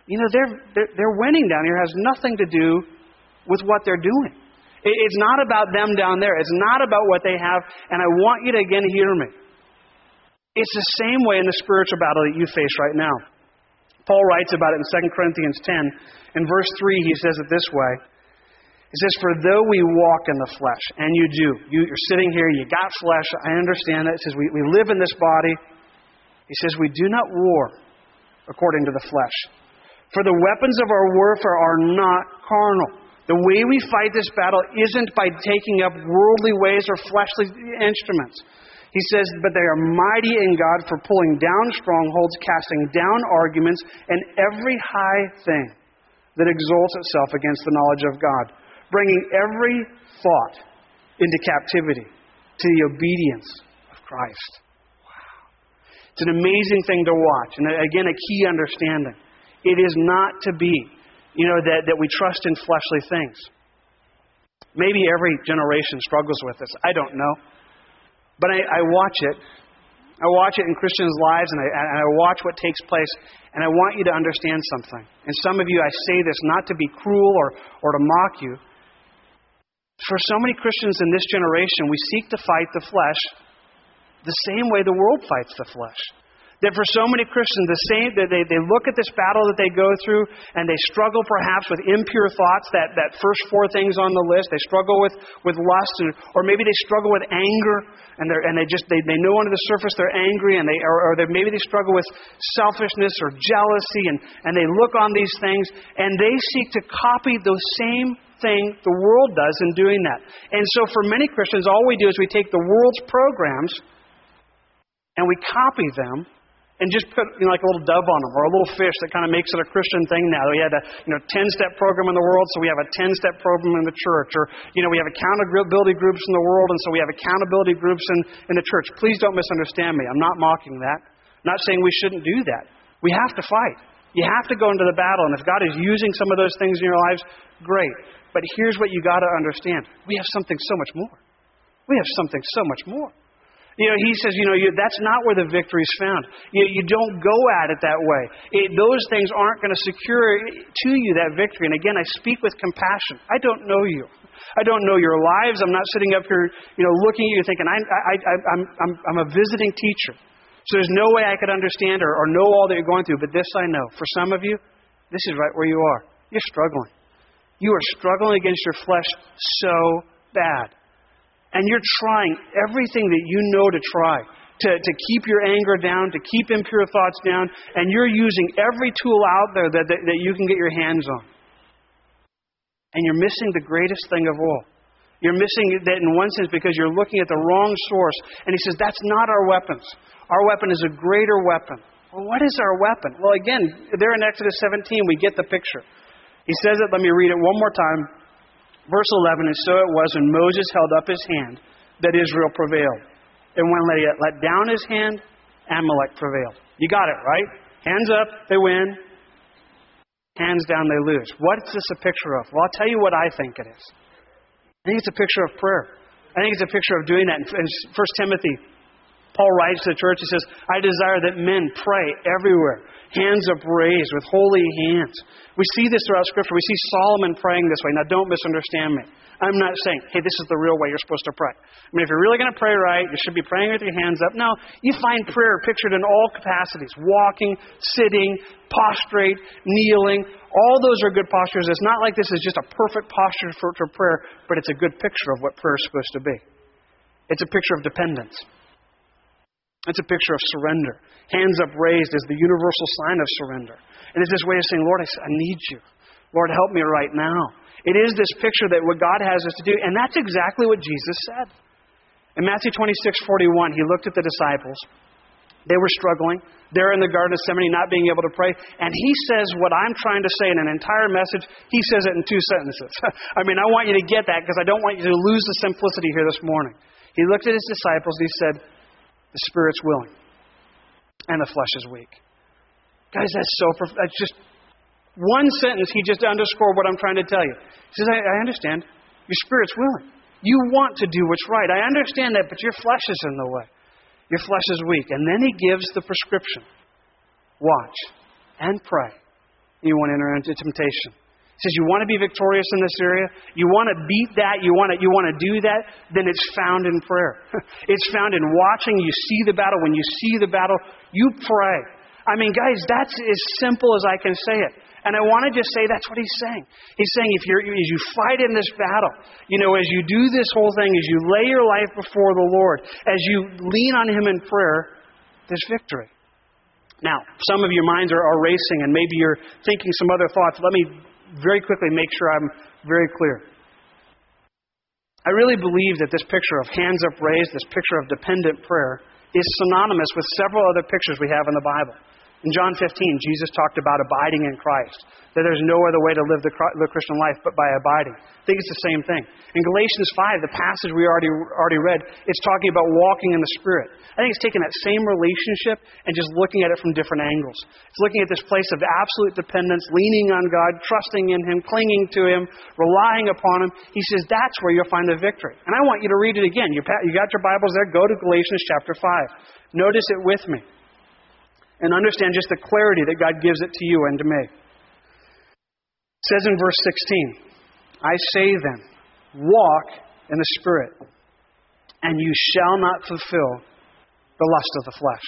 They're winning down here has nothing to do with what they're doing. It's not about them down there. It's not about what they have. And I want you to again hear me. It's the same way in the spiritual battle that you face right now. Paul writes about it in 2 Corinthians 10. In verse 3, he says it this way. He says, For though we walk in the flesh, and you do. You're sitting here, you got flesh. I understand that. It says we live in this body. He says we do not war according to the flesh. For the weapons of our warfare are not carnal. The way we fight this battle isn't by taking up worldly ways or fleshly instruments. He says, but they are mighty in God for pulling down strongholds, casting down arguments, and every high thing that exalts itself against the knowledge of God, bringing every thought into captivity to the obedience of Christ. Wow. It's an amazing thing to watch. And again, a key understanding. It is not to be, that we trust in fleshly things. Maybe every generation struggles with this. I don't know. But I watch it. I watch it in Christians' lives, and I watch what takes place, and I want you to understand something. And some of you, I say this not to be cruel or to mock you. For so many Christians in this generation, we seek to fight the flesh the same way the world fights the flesh. That for so many Christians, they look at this battle that they go through and they struggle perhaps with impure thoughts, that first four things on the list. They struggle with lust, or maybe they struggle with anger, and they know under the surface they're angry, and maybe they struggle with selfishness or jealousy, and they look on these things and they seek to copy the same thing the world does in doing that. And so for many Christians, all we do is we take the world's programs and we copy them and just put like a little dove on them, or a little fish that kind of makes it a Christian thing now. We had a 10-step program in the world, so we have a 10-step program in the church. Or we have accountability groups in the world, and so we have accountability groups in the church. Please don't misunderstand me. I'm not mocking that. I'm not saying we shouldn't do that. We have to fight. You have to go into the battle, and if God is using some of those things in your lives, great. But here's what you got to understand. We have something so much more. We have something so much more. He says, that's not where the victory is found. You don't go at it that way. Those things aren't going to secure to you that victory. And again, I speak with compassion. I don't know you. I don't know your lives. I'm not sitting up here, looking at you thinking, I'm a visiting teacher. So there's no way I could understand or know all that you're going through. But this I know. For some of you, this is right where you are. You're struggling. You are struggling against your flesh so bad. And you're trying everything that you know to try to keep your anger down, to keep impure thoughts down, and you're using every tool out there that you can get your hands on. And you're missing the greatest thing of all. You're missing that in one sense because you're looking at the wrong source. And he says, that's not our weapons. Our weapon is a greater weapon. Well, what is our weapon? Well, again, there in Exodus 17, we get the picture. He says it, let me read it one more time. Verse 11, and so it was when Moses held up his hand that Israel prevailed. And when he let down his hand, Amalek prevailed. You got it, right? Hands up, they win. Hands down, they lose. What's this a picture of? Well, I'll tell you what I think it is. I think it's a picture of prayer. I think it's a picture of doing that. In 1 Timothy, Paul writes to the church, he says, I desire that men pray everywhere, hands up raised with holy hands. We see this throughout Scripture. We see Solomon praying this way. Now, don't misunderstand me. I'm not saying, hey, this is the real way you're supposed to pray. I mean, if you're really going to pray right, you should be praying with your hands up. No, you find prayer pictured in all capacities. Walking, sitting, prostrate, kneeling. All those are good postures. It's not like this is just a perfect posture for prayer, but it's a good picture of what prayer is supposed to be. It's a picture of dependence. It's a picture of surrender. Hands up raised is the universal sign of surrender. And it's this way of saying, Lord, I need you. Lord, help me right now. It is this picture that what God has us to do, and that's exactly what Jesus said. In Matthew 26:41, he looked at the disciples. They were struggling. They're in the Garden of Gethsemane not being able to pray. And he says what I'm trying to say in an entire message. He says it in 2 sentences. I mean, I want you to get that because I don't want you to lose the simplicity here this morning. He looked at his disciples. He said, the Spirit's willing, and the flesh is weak. Guys, that's just one sentence. He just underscored what I'm trying to tell you. He says, I understand. Your Spirit's willing. You want to do what's right. I understand that, but your flesh is in the way. Your flesh is weak. And then he gives the prescription. Watch and pray. You won't enter into temptation. He says, you want to be victorious in this area? You want to beat that? You want to do that? Then it's found in prayer. It's found in watching. You see the battle. When you see the battle, you pray. I mean, guys, that's as simple as I can say it. And I want to just say that's what he's saying. He's saying as you fight in this battle, as you do this whole thing, as you lay your life before the Lord, as you lean on him in prayer, there's victory. Now, some of your minds are racing and maybe you're thinking some other thoughts. Let me very quickly make sure I'm very clear. I really believe that this picture of hands up raised, this picture of dependent prayer, is synonymous with several other pictures we have in the Bible. In John 15, Jesus talked about abiding in Christ, that there's no other way to live the Christian life but by abiding. I think it's the same thing. In Galatians 5, the passage we already read, it's talking about walking in the Spirit. I think it's taking that same relationship and just looking at it from different angles. It's looking at this place of absolute dependence, leaning on God, trusting in him, clinging to him, relying upon him. He says that's where you'll find the victory. And I want you to read it again. You got your Bibles there? Go to Galatians chapter 5. Notice it with me. And understand just the clarity that God gives it to you and to me. It says in verse 16, I say then, walk in the Spirit, and you shall not fulfill the lust of the flesh.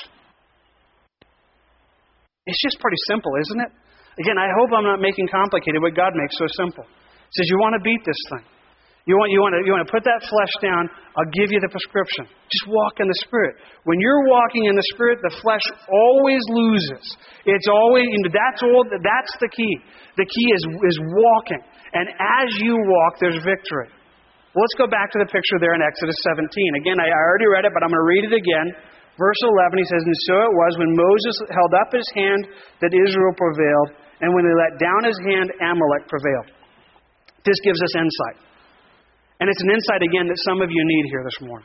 It's just pretty simple, isn't it? Again, I hope I'm not making complicated what God makes so simple. He says, you want to beat this thing. You want to put that flesh down, I'll give you the prescription. Just walk in the Spirit. When you're walking in the Spirit, the flesh always loses. It's always, that's the key. The key is walking. And as you walk, there's victory. Well, let's go back to the picture there in Exodus 17. Again, I already read it, but I'm going to read it again. Verse 11, he says, and so it was when Moses held up his hand that Israel prevailed, and when he let down his hand, Amalek prevailed. This gives us insight. And it's an insight, again, that some of you need here this morning.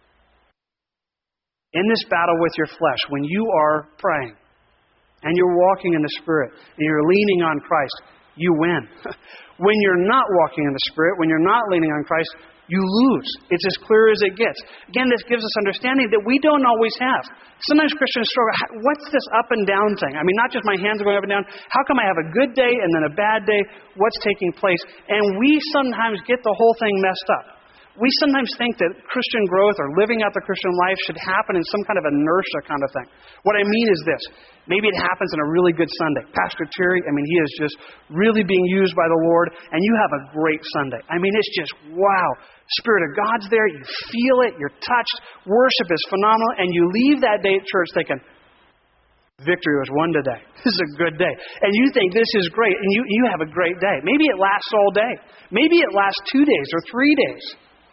In this battle with your flesh, when you are praying, and you're walking in the Spirit, and you're leaning on Christ, you win. When you're not walking in the Spirit, when you're not leaning on Christ, you lose. It's as clear as it gets. Again, this gives us understanding that we don't always have. Sometimes Christians struggle. What's this up and down thing? I mean, not just my hands are going up and down. How come I have a good day and then a bad day? What's taking place? And we sometimes get the whole thing messed up. We sometimes think that Christian growth or living out the Christian life should happen in some kind of inertia kind of thing. What I mean is this. Maybe it happens on a really good Sunday. Pastor Terry, he is just really being used by the Lord, and you have a great Sunday. It's just, wow. Spirit of God's there. You feel it. You're touched. Worship is phenomenal. And you leave that day at church thinking, victory was won today. This is a good day. And you think this is great, and you have a great day. Maybe it lasts all day. Maybe it lasts 2 days or 3 days.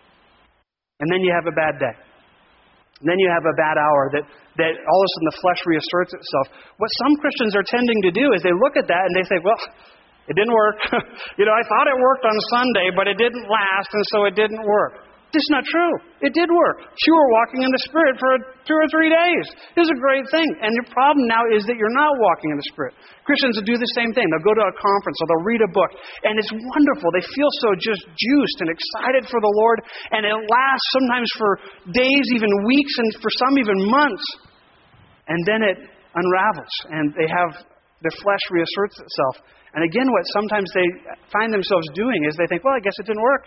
And then you have a bad day. And then you have a bad hour that all of a sudden the flesh reasserts itself. What some Christians are tending to do is they look at that and they say, well, it didn't work. I thought it worked on Sunday, but it didn't last, and so it didn't work. This is not true. It did work. You were walking in the Spirit for 2 or 3 days. It was a great thing. And your problem now is that you're not walking in the Spirit. Christians will do the same thing. They'll go to a conference or they'll read a book. And it's wonderful. They feel so just juiced and excited for the Lord. And it lasts sometimes for days, even weeks, and for some even months. And then it unravels. And their flesh reasserts itself. And again, what sometimes they find themselves doing is they think, well, I guess it didn't work.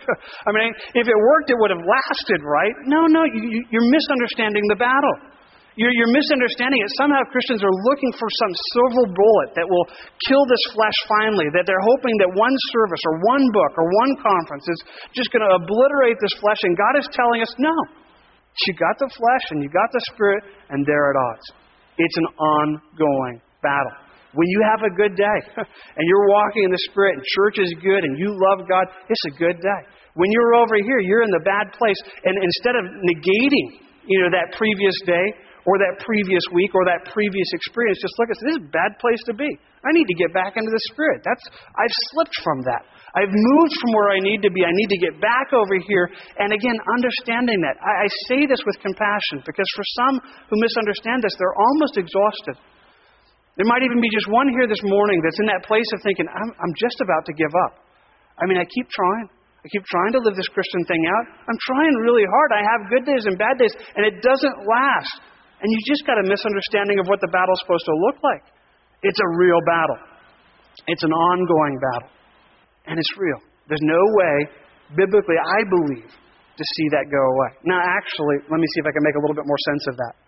If it worked, it would have lasted, right? No, you're misunderstanding the battle. You're misunderstanding it. Somehow Christians are looking for some silver bullet that will kill this flesh finally, that they're hoping that one service or one book or one conference is just going to obliterate this flesh. And God is telling us, no. You got the flesh and you got the Spirit, and they're at odds. It's an ongoing battle. When you have a good day and you're walking in the Spirit and church is good and you love God, it's a good day. When you're over here, you're in the bad place. And instead of negating, that previous day or that previous week or that previous experience, just look at this is a bad place to be. I need to get back into the Spirit. I've slipped from that. I've moved from where I need to be. I need to get back over here. And again, understanding that. I say this with compassion because for some who misunderstand this, they're almost exhausted. There might even be just one here this morning that's in that place of thinking, I'm just about to give up. I keep trying. I keep trying to live this Christian thing out. I'm trying really hard. I have good days and bad days, and it doesn't last. And you just got a misunderstanding of what the battle's supposed to look like. It's a real battle. It's an ongoing battle. And it's real. There's no way, biblically, I believe, to see that go away. Now, actually, let me see if I can make a little bit more sense of that.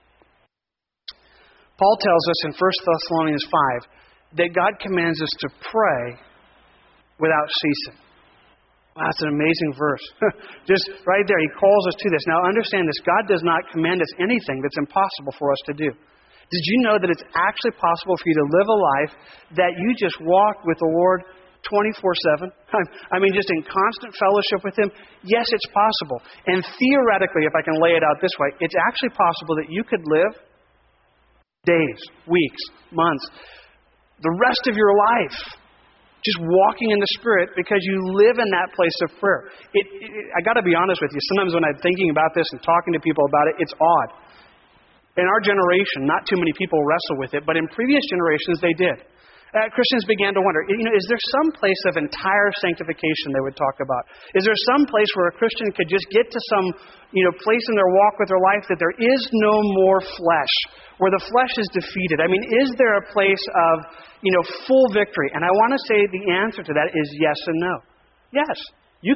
Paul tells us in 1 Thessalonians 5 that God commands us to pray without ceasing. Wow, that's an amazing verse. Just right there, he calls us to this. Now understand this, God does not command us anything that's impossible for us to do. Did you know that it's actually possible for you to live a life that you just walk with the Lord 24/7? Just in constant fellowship with Him? Yes, it's possible. And theoretically, if I can lay it out this way, it's actually possible that you could live days, weeks, months, the rest of your life, just walking in the Spirit because you live in that place of prayer. I got to be honest with you. Sometimes when I'm thinking about this and talking to people about it, it's odd. In our generation, not too many people wrestle with it, but in previous generations, they did. Christians began to wonder, is there some place of entire sanctification they would talk about? Is there some place where a Christian could just get to some, place in their walk with their life that there is no more flesh, where the flesh is defeated? Is there a place of, full victory? And I want to say the answer to that is yes and no. Yes, you could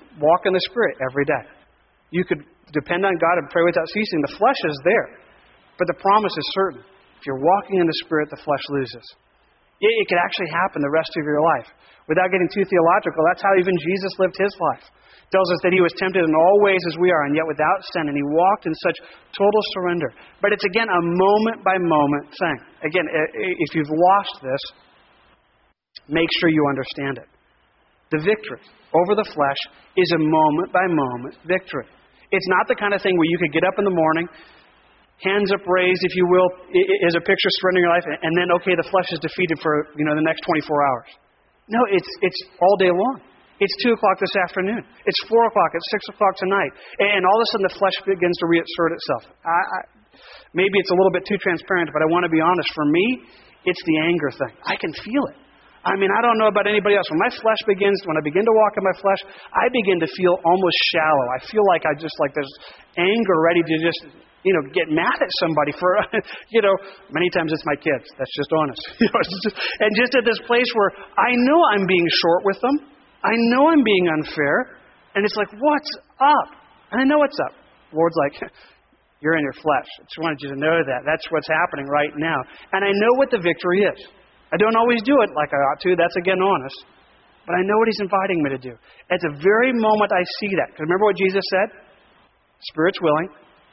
walk in the Spirit every day. You could depend on God and pray without ceasing. The flesh is there, but the promise is certain. If you're walking in the Spirit, the flesh loses. It could actually happen the rest of your life. Without getting too theological, that's how even Jesus lived his life. It tells us that he was tempted in all ways as we are, and yet without sin, and he walked in such total surrender. But it's, again, a moment-by-moment thing. Again, if you've lost this, make sure you understand it. The victory over the flesh is a moment-by-moment victory. It's not the kind of thing where you could get up in the morning, hands up raised, if you will, is a picture of surrendering your life, and then, okay, the flesh is defeated for the next 24 hours. No, it's all day long. It's 2 o'clock this afternoon. It's 4 o'clock. It's 6 o'clock tonight. And all of a sudden the flesh begins to reassert itself. Maybe it's a little bit too transparent, but I want to be honest. For me, it's the anger thing. I can feel it. I mean, I don't know about anybody else. When I begin to walk in my flesh, I begin to feel almost shallow. I feel like there's anger ready to just, get mad at somebody for, many times it's my kids. That's just honest. And just at this place where I know I'm being short with them. I know I'm being unfair. And it's like, what's up? And I know what's up. The Lord's like, you're in your flesh. I just wanted you to know that. That's what's happening right now. And I know what the victory is. I don't always do it like I ought to. That's, again, honest. But I know what he's inviting me to do. At the very moment I see that. Because remember what Jesus said? Spirit's willing.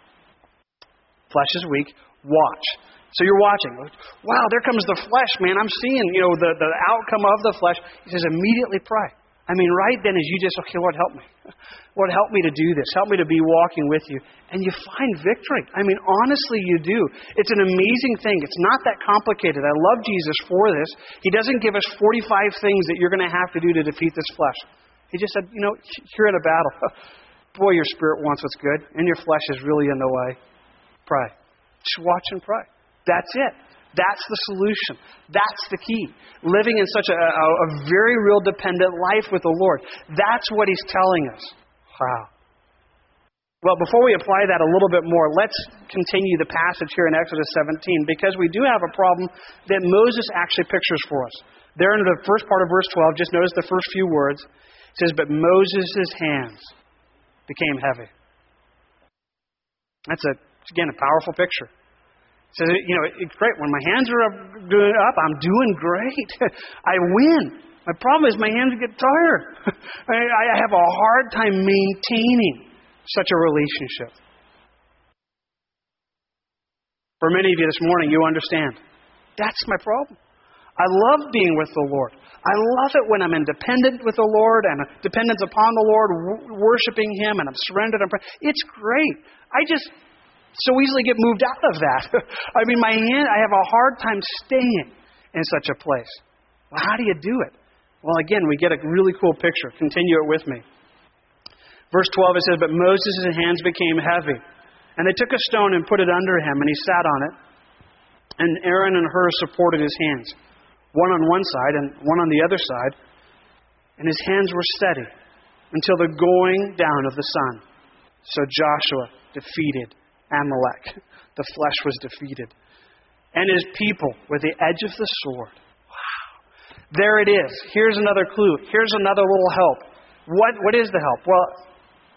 Flesh is weak. Watch. So you're watching. Wow, there comes the flesh, man. I'm seeing, the outcome of the flesh. He says, immediately pray. I mean, right then as you just, okay, Lord, help me. Lord, help me to do this. Help me to be walking with you. And you find victory. I mean, honestly, you do. It's an amazing thing. It's not that complicated. I love Jesus for this. He doesn't give us 45 things that you're going to have to do to defeat this flesh. He just said, you're in a battle. Boy, your spirit wants what's good, and your flesh is really in the way. Pray. Just watch and pray. That's it. That's the solution. That's the key. Living in such a very real dependent life with the Lord. That's what he's telling us. Wow. Well, before we apply that a little bit more, let's continue the passage here in Exodus 17, because we do have a problem that Moses actually pictures for us. There in the first part of verse 12, just notice the first few words. It says, but Moses' hands became heavy. That's, again, a powerful picture. So, it's great. When my hands are up, I'm doing great. I win. My problem is my hands get tired. I have a hard time maintaining such a relationship. For many of you this morning, you understand. That's my problem. I love being with the Lord. I love it when I'm independent with the Lord and dependence upon the Lord, worshiping Him, and I'm surrendered. It's great. I just so easily get moved out of that. I mean, I have a hard time staying in such a place. Well, how do you do it? Well, again, we get a really cool picture. Continue it with me. Verse 12, it says, but Moses' hands became heavy, and they took a stone and put it under him, and he sat on it. And Aaron and Hur supported his hands, one on one side and one on the other side. And his hands were steady until the going down of the sun. So Joshua defeated Amalek. The flesh was defeated. And his people with the edge of the sword. Wow. There it is. Here's another clue. Here's another little help. What is the help? Well,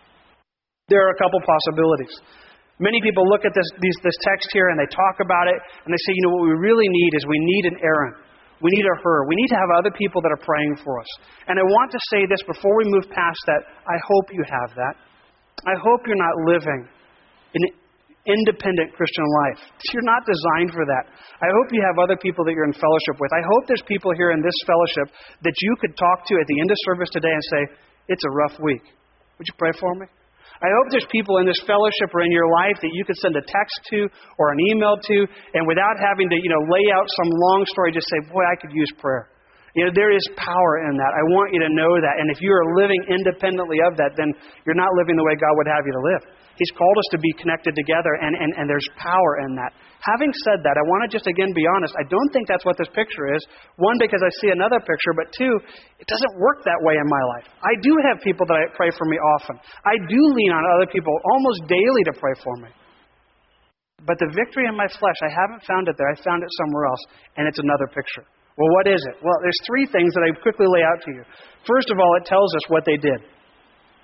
there are a couple possibilities. Many people look at this text here and they talk about it and they say, what we really need is we need an Aaron. We need a Hur. We need to have other people that are praying for us. And I want to say this before we move past that. I hope you have that. I hope you're not living an independent Christian life. You're not designed for that. I hope you have other people that you're in fellowship with. I hope there's people here in this fellowship that you could talk to at the end of service today and say, it's a rough week. Would you pray for me? I hope there's people in this fellowship or in your life that you could send a text to or an email to, and without having to, lay out some long story, just say, boy, I could use prayer. There is power in that. I want you to know that. And if you are living independently of that, then you're not living the way God would have you to live. He's called us to be connected together, and there's power in that. Having said that, I want to just again be honest. I don't think that's what this picture is. One, because I see another picture, but two, it doesn't work that way in my life. I do have people that pray for me often. I do lean on other people almost daily to pray for me. But the victory in my flesh, I haven't found it there. I found it somewhere else, and it's another picture. Well, what is it? Well, there's three things that I quickly lay out to you. First of all, it tells us what they did.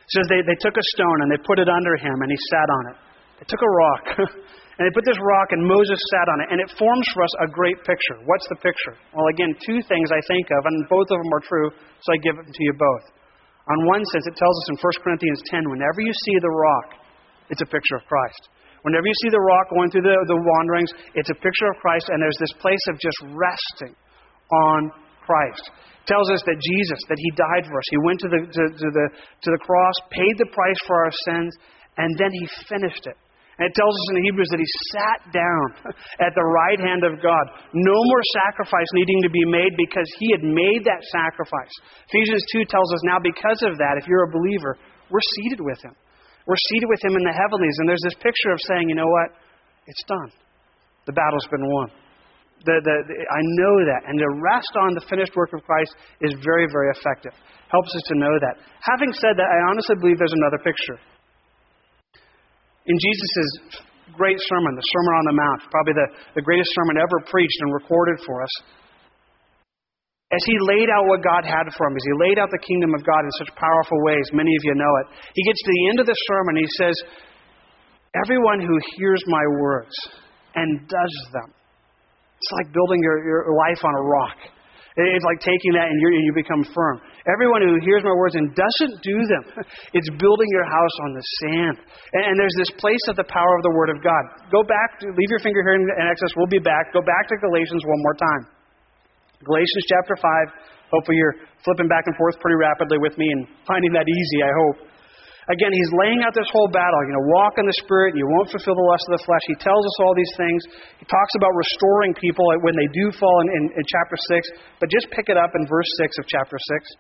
It says they took a stone and they put it under him and he sat on it. They took a rock and they put this rock and Moses sat on it. And it forms for us a great picture. What's the picture? Well, again, two things I think of, and both of them are true, so I give them to you both. On one sense, it tells us in 1 Corinthians 10, whenever you see the rock, it's a picture of Christ. Whenever you see the rock going through the wanderings, it's a picture of Christ, and there's this place of just resting on Christ. It tells us that Jesus, that He died for us. He went to the cross, paid the price for our sins, and then He finished it. And it tells us in the Hebrews that He sat down at the right hand of God. No more sacrifice needing to be made because He had made that sacrifice. Ephesians 2 tells us now because of that, if you're a believer, we're seated with Him. We're seated with Him in the heavenlies. And there's this picture of saying, you know what? It's done. The battle's been won. I know that. And to rest on the finished work of Christ is very, very effective. Helps us to know that. Having said that, I honestly believe there's another picture. In Jesus' great sermon, the Sermon on the Mount, probably the greatest sermon ever preached and recorded for us, as He laid out what God had for Him, as He laid out the kingdom of God in such powerful ways, many of you know it, He gets to the end of the sermon, He says, everyone who hears my words and does them, it's like building your life on a rock. It's like taking that and you become firm. Everyone who hears my words and doesn't do them, it's building your house on the sand. And there's this place of the power of the Word of God. Go back, leave your finger here in Exodus, we'll be back. Go back to Galatians one more time. Galatians chapter 5. Hopefully you're flipping back and forth pretty rapidly with me and finding that easy, I hope. Again, He's laying out this whole battle. Walk in the Spirit and you won't fulfill the lust of the flesh. He tells us all these things. He talks about restoring people when they do fall in chapter 6. But just pick it up in verse 6 of chapter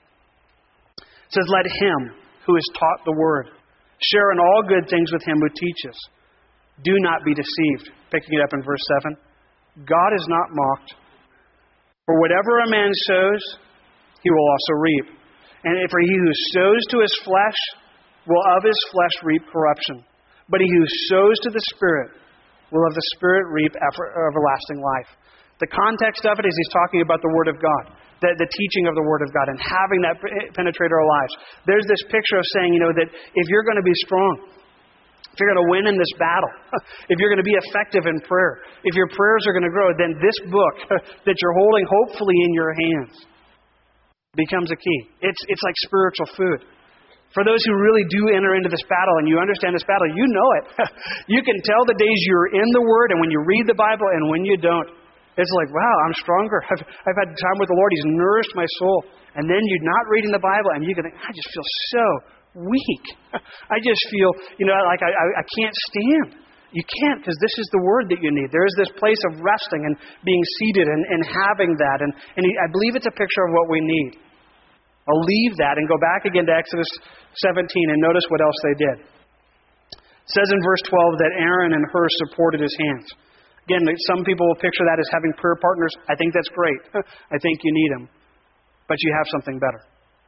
6. It says, let him who is taught the word share in all good things with him who teaches. Do not be deceived. Picking it up in verse 7. God is not mocked. For whatever a man sows, he will also reap. And for he who sows to his flesh will of his flesh reap corruption. But he who sows to the Spirit will of the Spirit reap everlasting life. The context of it is he's talking about the Word of God, the teaching of the Word of God, and having that penetrate our lives. There's this picture of saying, that if you're going to be strong, if you're going to win in this battle, if you're going to be effective in prayer, if your prayers are going to grow, then this book that you're holding hopefully in your hands becomes a key. It's like spiritual food. For those who really do enter into this battle and you understand this battle, you know it. You can tell the days you're in the Word and when you read the Bible and when you don't. It's like, wow, I'm stronger. I've had time with the Lord. He's nourished my soul. And then you're not reading the Bible and you can think, I just feel so weak. I just feel, like I can't stand. You can't, because this is the Word that you need. There is this place of resting and being seated and having that. And I believe it's a picture of what we need. I'll leave that and go back again to Exodus 17 and notice what else they did. It says in verse 12 that Aaron and Hur supported his hands. Again, some people will picture that as having prayer partners. I think that's great. I think you need them. But you have something better.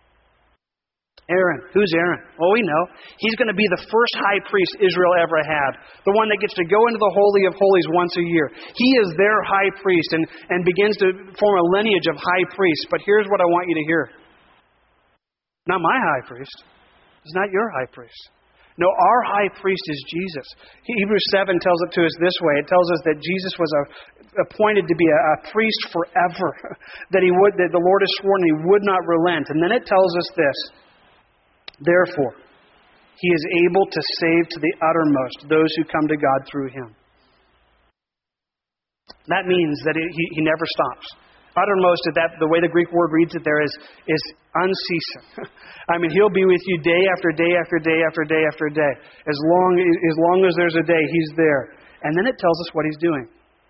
Aaron. Who's Aaron? Well, we know. He's going to be the first high priest Israel ever had. The one that gets to go into the Holy of Holies once a year. He is their high priest and begins to form a lineage of high priests. But here's what I want you to hear. Not my high priest. He's not your high priest. No, our high priest is Jesus. Hebrews 7 tells it to us this way. It tells us that Jesus was appointed to be a priest forever. That the Lord has sworn He would not relent. And then it tells us this. Therefore, He is able to save to the uttermost those who come to God through Him. That means that He never stops. Uttermost, the way the Greek word reads it there is unceasing. I mean, He'll be with you day after day after day after day after day. As long as there's a day, He's there. And then it tells us what He's doing.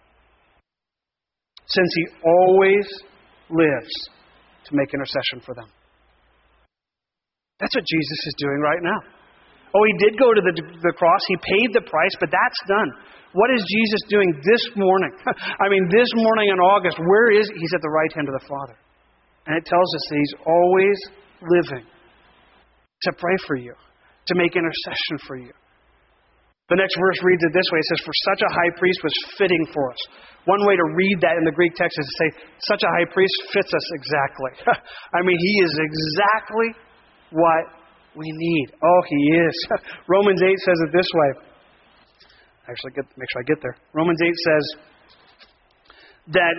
Since He always lives to make intercession for them. That's what Jesus is doing right now. Oh, He did go to the cross. He paid the price, but that's done. What is Jesus doing this morning? I mean, this morning in August, where is He? He's at the right hand of the Father. And it tells us that He's always living to pray for you, to make intercession for you. The next verse reads it this way. It says, for such a high priest was fitting for us. One way to read that in the Greek text is to say, such a high priest fits us exactly. I mean, He is exactly what we need. Oh, He is. Romans 8 says it this way. Actually, make sure I get there. Romans 8 says that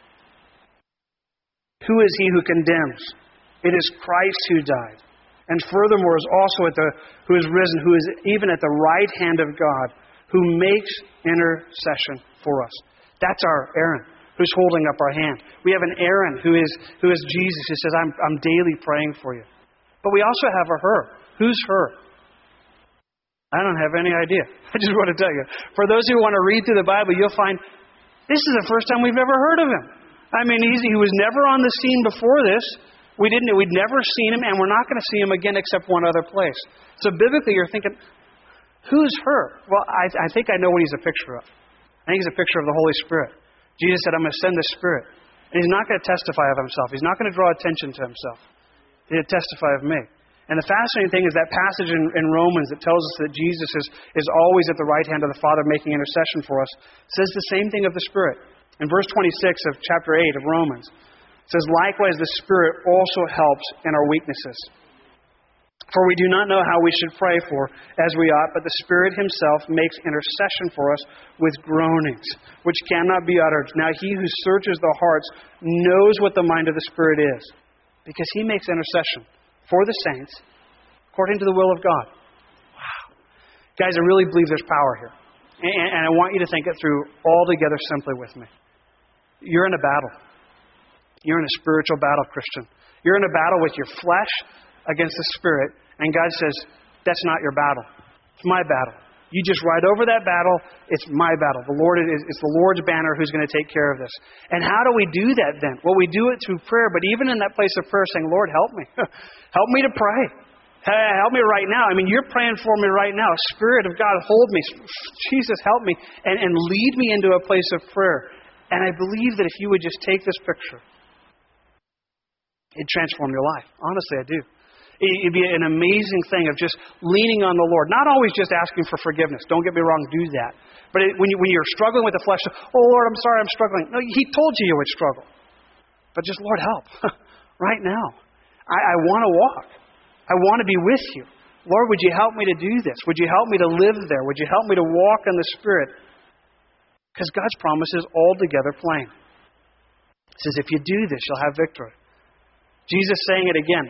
who is he who condemns? It is Christ who died. And furthermore is also who is risen, who is even at the right hand of God, who makes intercession for us. That's our Aaron, who's holding up our hand. We have an Aaron who is Jesus, who says, I'm daily praying for you. But we also have a her. Who's her? I don't have any idea. I just want to tell you. For those who want to read through the Bible, you'll find this is the first time we've ever heard of him. I mean, he was never on the scene before this. We'd never seen him, and we're not going to see him again except one other place. So biblically, you're thinking, who's her? Well, I think I know what he's a picture of. I think he's a picture of the Holy Spirit. Jesus said, I'm going to send the Spirit. And he's not going to testify of himself. He's not going to draw attention to himself. He's going to testify of me. And the fascinating thing is that passage in Romans that tells us that Jesus is always at the right hand of the Father making intercession for us says the same thing of the Spirit. In verse 26 of chapter 8 of Romans, it says, likewise the Spirit also helps in our weaknesses. For we do not know how we should pray for as we ought, but the Spirit Himself makes intercession for us with groanings, which cannot be uttered. Now He who searches the hearts knows what the mind of the Spirit is, because He makes intercession for the saints according to the will of God. Wow. Guys, I really believe there's power here. And I want you to think it through all together simply with me. You're in a battle. You're in a spiritual battle, Christian. You're in a battle with your flesh against the Spirit. And God says, that's not your battle. It's my battle. You just ride over that battle. It's my battle. It's the Lord's banner who's going to take care of this. And how do we do that then? Well, we do it through prayer. But even in that place of prayer, saying, Lord, help me. Help me to pray. Help me right now. I mean, you're praying for me right now. Spirit of God, hold me. Jesus, help me. And lead me into a place of prayer. And I believe that if you would just take this picture, it'd transform your life. Honestly, I do. It'd be an amazing thing of just leaning on the Lord. Not always just asking for forgiveness. Don't get me wrong, do that. But when you're struggling with the flesh, oh Lord, I'm sorry, I'm struggling. No, He told you would struggle. But just, Lord, help. Right now. I want to walk. I want to be with you. Lord, would you help me to do this? Would you help me to live there? Would you help me to walk in the Spirit? Because God's promise is altogether plain. It says, if you do this, you'll have victory. Jesus saying it again.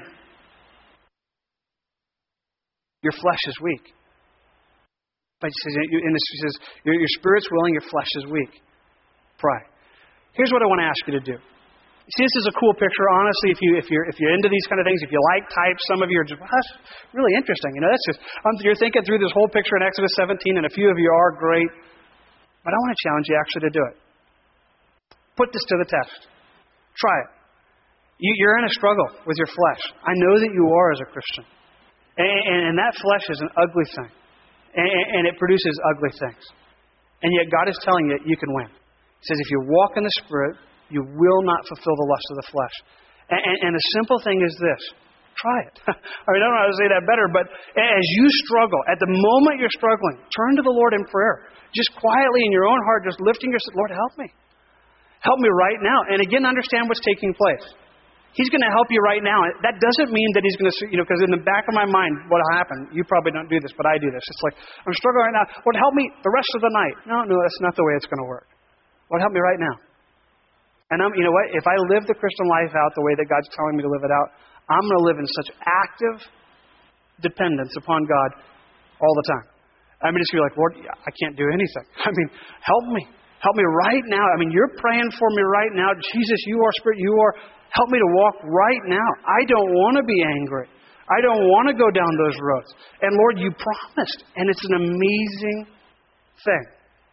Your flesh is weak. But he says, your spirit's willing, your flesh is weak. Pray. Here's what I want to ask you to do. See, this is a cool picture. Honestly, if you're into these kind of things, if you like types, some of you are just, well, that's really interesting. You know, that's just you're thinking through this whole picture in Exodus 17, and a few of you are great. But I want to challenge you actually to do it. Put this to the test. Try it. You're in a struggle with your flesh. I know that you are as a Christian. And that flesh is an ugly thing. And it produces ugly things. And yet God is telling you, you can win. He says, if you walk in the Spirit, you will not fulfill the lust of the flesh. And the simple thing is this. Try it. I mean, I don't know how to say that better, but as you struggle, at the moment you're struggling, turn to the Lord in prayer. Just quietly in your own heart, just lifting yourself, Lord, help me. Help me right now. And again, understand what's taking place. He's going to help you right now. That doesn't mean that He's going to, because in the back of my mind, what will happen, you probably don't do this, but I do this. It's like, I'm struggling right now. Lord, help me the rest of the night. No, that's not the way it's going to work. Lord, help me right now. And you know what? If I live the Christian life out the way that God's telling me to live it out, I'm going to live in such active dependence upon God all the time. I'm just going to be like, Lord, I can't do anything. I mean, help me. Help me right now. I mean, you're praying for me right now. Jesus, you are Spirit. You are. Help me to walk right now. I don't want to be angry. I don't want to go down those roads. And Lord, you promised. And it's an amazing thing.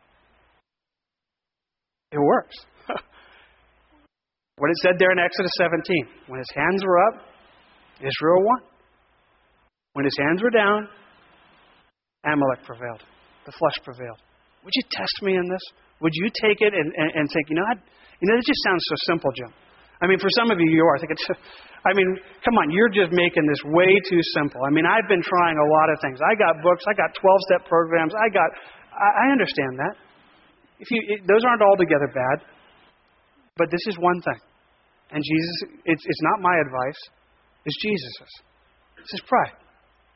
It works. What it said there in Exodus 17. When his hands were up, Israel won. When his hands were down, Amalek prevailed. The flesh prevailed. Would you test me in this? Would you take it and think, this just sounds so simple, Jim. I mean, for some of you are thinking, come on, you're just making this way too simple. I mean, I've been trying a lot of things. I got books. I got 12-step programs. I understand that. Those aren't altogether bad. But this is one thing. And Jesus, it's not my advice. It's Jesus's. It says, pray.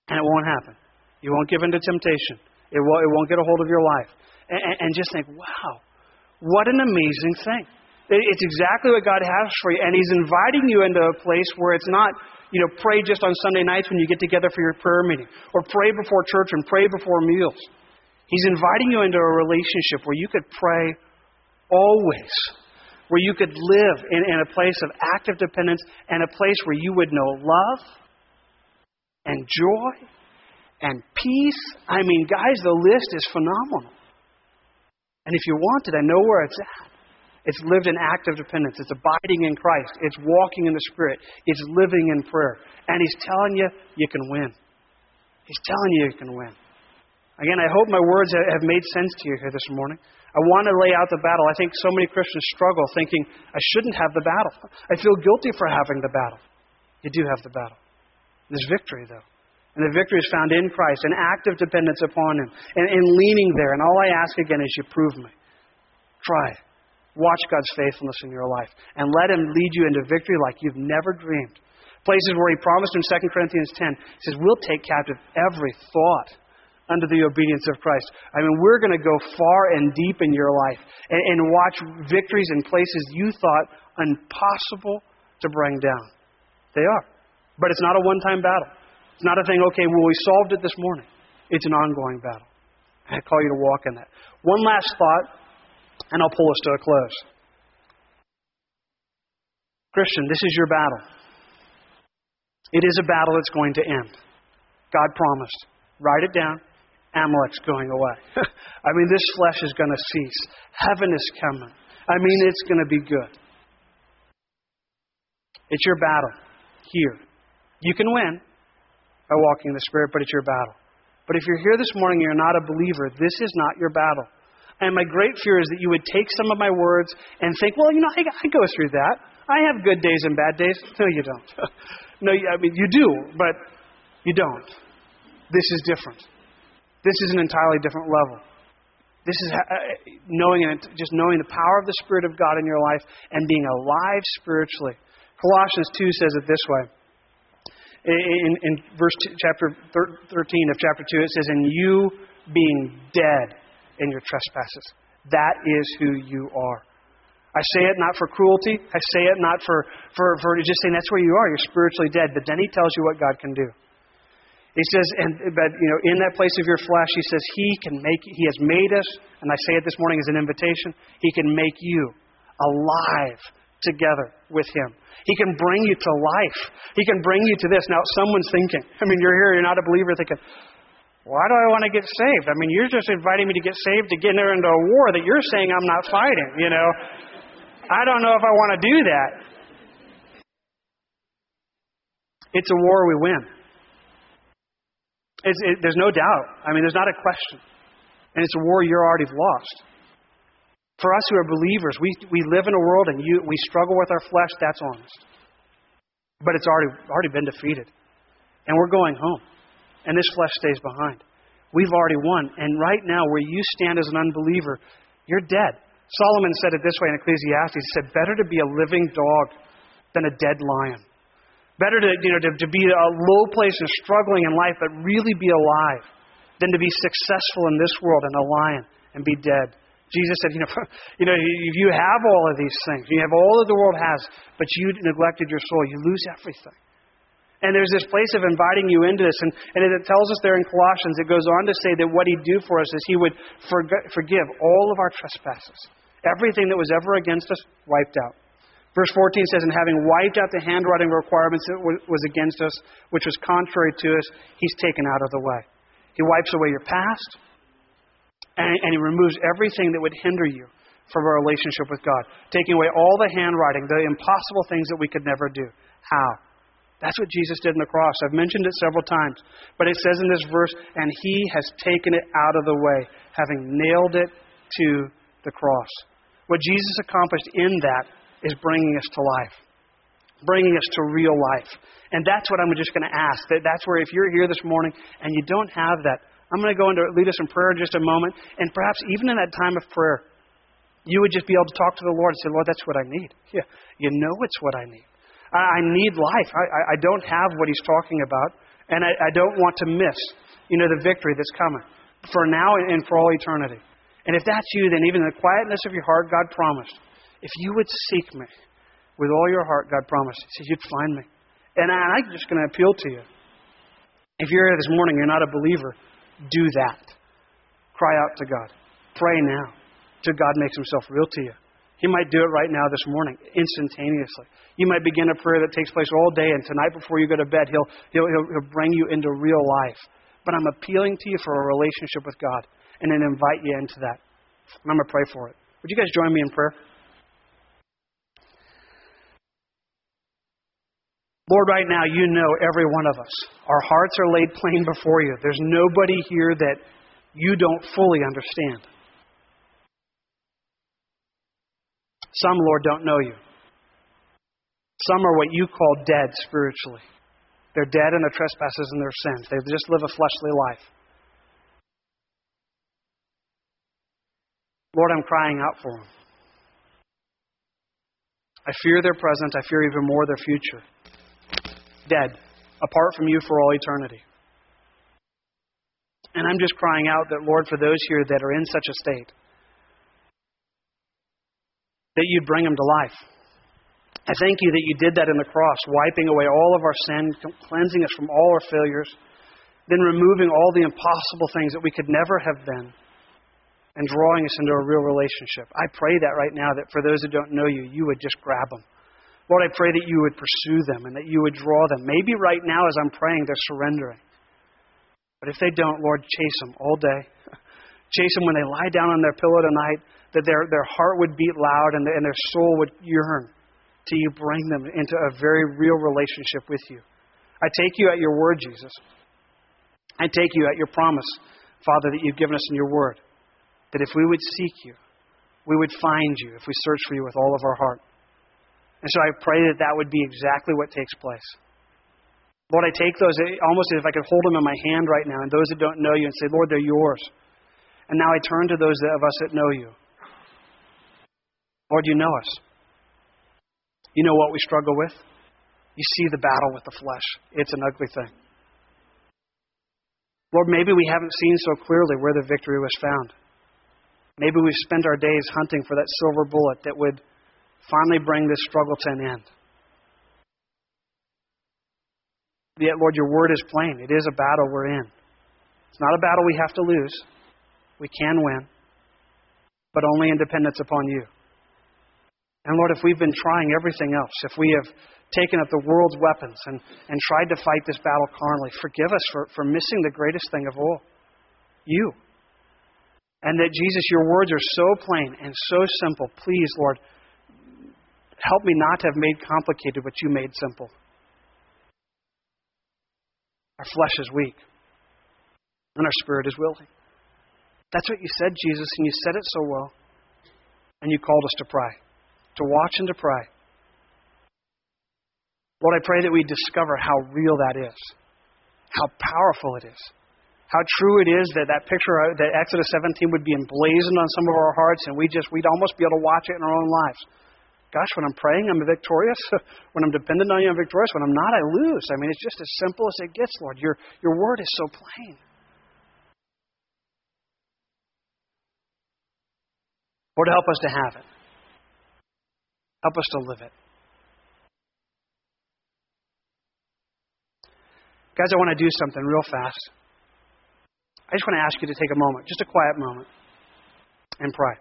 And it won't happen. You won't give in to temptation. It won't get a hold of your life. And just think, wow, what an amazing thing. It's exactly what God has for you. And He's inviting you into a place where it's not, pray just on Sunday nights when you get together for your prayer meeting, or pray before church and pray before meals. He's inviting you into a relationship where you could pray always, where you could live in a place of active dependence and a place where you would know love and joy and peace. I mean, guys, the list is phenomenal. And if you want it, I know where it's at. It's lived in active dependence. It's abiding in Christ. It's walking in the Spirit. It's living in prayer. And He's telling you, you can win. He's telling you you can win. Again, I hope my words have made sense to you here this morning. I want to lay out the battle. I think so many Christians struggle thinking, I shouldn't have the battle. I feel guilty for having the battle. You do have the battle. There's victory, though. And the victory is found in Christ, an active dependence upon Him, and leaning there. And all I ask again is you prove me. Try it. Watch God's faithfulness in your life. And let Him lead you into victory like you've never dreamed. Places where He promised in 2 Corinthians 10, He says, we'll take captive every thought under the obedience of Christ. I mean, we're going to go far and deep in your life and watch victories in places you thought impossible to bring down. They are. But it's not a one-time battle. It's not a thing, okay, well, we solved it this morning. It's an ongoing battle. I call you to walk in that. One last thought, and I'll pull us to a close. Christian, this is your battle. It is a battle that's going to end. God promised. Write it down. Amalek's going away. I mean, this flesh is going to cease. Heaven is coming. I mean, it's going to be good. It's your battle here. You can win by walking in the Spirit, but it's your battle. But if you're here this morning and you're not a believer, this is not your battle. And my great fear is that you would take some of my words and think, well, I go through that. I have good days and bad days. No, you don't. No, I mean, you do, but you don't. This is different. This is an entirely different level. This is knowing the power of the Spirit of God in your life and being alive spiritually. Colossians 2 says it this way. In chapter 13 of chapter 2, it says, and you being dead in your trespasses. That is who you are. I say it not for cruelty. I say it not for just saying that's where you are. You're spiritually dead. But then He tells you what God can do. He says, but in that place of your flesh, He says He has made us, and I say it this morning as an invitation, He can make you alive together with Him. He can bring you to life. He can bring you to this. Now, someone's thinking, you're here, you're not a believer, thinking, why do I want to get saved? You're just inviting me to get saved to get into a war that you're saying I'm not fighting, I don't know if I want to do that. It's a war we win. There's no doubt. There's not a question. And it's a war you're already lost. For us who are believers, we live in a world and we struggle with our flesh. That's honest. But it's already been defeated. And we're going home. And this flesh stays behind. We've already won. And right now, where you stand as an unbeliever, you're dead. Solomon said it this way in Ecclesiastes. He said, better to be a living dog than a dead lion. Better to be a low place and struggling in life, but really be alive, than to be successful in this world and a lion and be dead. Jesus said, if you have all of these things, you have all that the world has, but you neglected your soul, you lose everything. And there's this place of inviting you into this. And it tells us there in Colossians, it goes on to say that what He'd do for us is He would forgive all of our trespasses. Everything that was ever against us, wiped out. Verse 14 says, and having wiped out the handwriting requirements that was against us, which was contrary to us, He's taken out of the way. He wipes away your past, and He removes everything that would hinder you from a relationship with God, taking away all the handwriting, the impossible things that we could never do. How? That's what Jesus did on the cross. I've mentioned it several times. But it says in this verse, and He has taken it out of the way, having nailed it to the cross. What Jesus accomplished in that is bringing us to life, bringing us to real life. And that's what I'm just going to ask. That's where if you're here this morning and you don't have that, I'm going to go into lead us in prayer in just a moment. And perhaps even in that time of prayer, you would just be able to talk to the Lord and say, Lord, that's what I need. Yeah, you know it's what I need. I need life. I don't have what He's talking about. And I don't want to miss, the victory that's coming for now and for all eternity. And if that's you, then even in the quietness of your heart, God promised, if you would seek me with all your heart, God promised, He said, you'd find me. And I'm just going to appeal to you. If you're here this morning, you're not a believer, do that. Cry out to God. Pray now till God makes Himself real to you. He might do it right now this morning, instantaneously. You might begin a prayer that takes place all day, and tonight before you go to bed, He'll bring you into real life. But I'm appealing to you for a relationship with God, and then invite you into that. And I'm going to pray for it. Would you guys join me in prayer? Lord, right now, you know every one of us. Our hearts are laid plain before you. There's nobody here that you don't fully understand. Some, Lord, don't know you. Some are what you call dead spiritually. They're dead in their trespasses and their sins. They just live a fleshly life. Lord, I'm crying out for them. I fear their present. I fear even more their future. Dead, apart from you for all eternity. And I'm just crying out that, Lord, for those here that are in such a state, that you'd bring them to life. I thank you that you did that in the cross, wiping away all of our sin, cleansing us from all our failures, then removing all the impossible things that we could never have been, and drawing us into a real relationship. I pray that right now, that for those that don't know you, you would just grab them. Lord, I pray that you would pursue them and that you would draw them. Maybe right now as I'm praying, they're surrendering. But if they don't, Lord, chase them all day. Chase them when they lie down on their pillow tonight, that their heart would beat loud and their soul would yearn till you bring them into a very real relationship with you. I take you at your word, Jesus. I take you at your promise, Father, that you've given us in your word, that if we would seek you, we would find you if we search for you with all of our heart. And so I pray that that would be exactly what takes place. Lord, I take those almost as if I could hold them in my hand right now, and those that don't know you, and say, Lord, they're yours. And now I turn to those of us that know you. Lord, you know us. You know what we struggle with. You see the battle with the flesh. It's an ugly thing. Lord, maybe we haven't seen so clearly where the victory was found. Maybe we've spent our days hunting for that silver bullet that would finally bring this struggle to an end. Yet, Lord, your word is plain. It is a battle we're in. It's not a battle we have to lose. We can win, but only in dependence upon you. And Lord, if we've been trying everything else, if we have taken up the world's weapons and tried to fight this battle carnally, forgive us for missing the greatest thing of all, you. And that, Jesus, your words are so plain and so simple. Please, Lord, help me not to have made complicated what you made simple. Our flesh is weak, and our spirit is willing. That's what you said, Jesus, and you said it so well. And you called us to pray, to watch and to pray. Lord, I pray that we discover how real that is, how powerful it is, how true it is that picture, that Exodus 17 would be emblazoned on some of our hearts, and we'd almost be able to watch it in our own lives. Gosh, when I'm praying, I'm victorious. When I'm dependent on you, I'm victorious. When I'm not, I lose. I mean, it's just as simple as it gets, Lord. Your word is so plain. Lord, help us to have it. Help us to live it. Guys, I want to do something real fast. I just want to ask you to take a moment, just a quiet moment, and pray.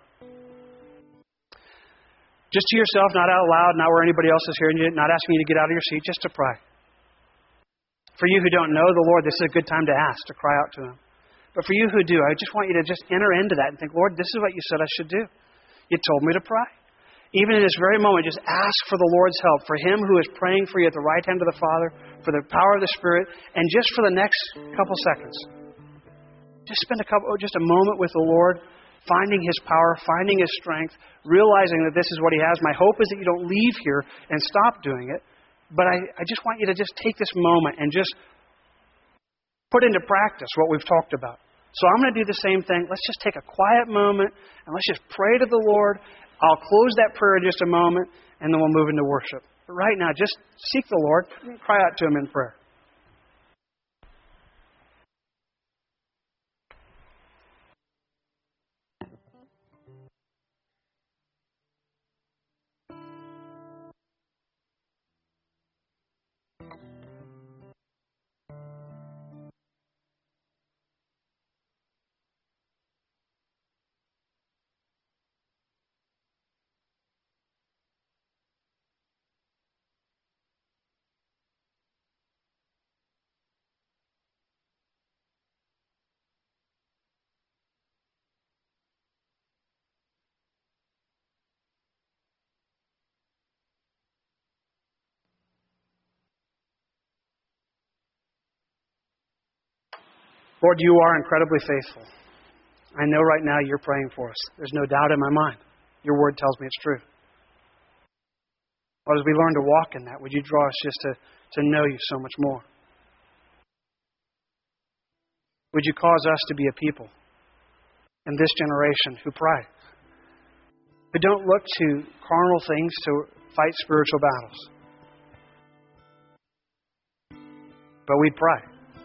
Just to yourself, not out loud, not where anybody else is hearing you, not asking you to get out of your seat, just to pray. For you who don't know the Lord, this is a good time to ask, to cry out to Him. But for you who do, I just want you to just enter into that and think, Lord, this is what you said I should do. You told me to pray. Even in this very moment, just ask for the Lord's help, for Him who is praying for you at the right hand of the Father, for the power of the Spirit, and just for the next couple seconds. Just spend just a moment with the Lord, finding His power, finding His strength, realizing that this is what He has. My hope is that you don't leave here and stop doing it. But I just want you to just take this moment and just put into practice what we've talked about. So I'm going to do the same thing. Let's just take a quiet moment and let's just pray to the Lord. I'll close that prayer in just a moment and then we'll move into worship. But right now, just seek the Lord and cry out to Him in prayer. Lord, you are incredibly faithful. I know right now you're praying for us. There's no doubt in my mind. Your word tells me it's true. Lord, as we learn to walk in that, would you draw us just to know you so much more? Would you cause us to be a people in this generation who pray, who don't look to carnal things to fight spiritual battles, but we pray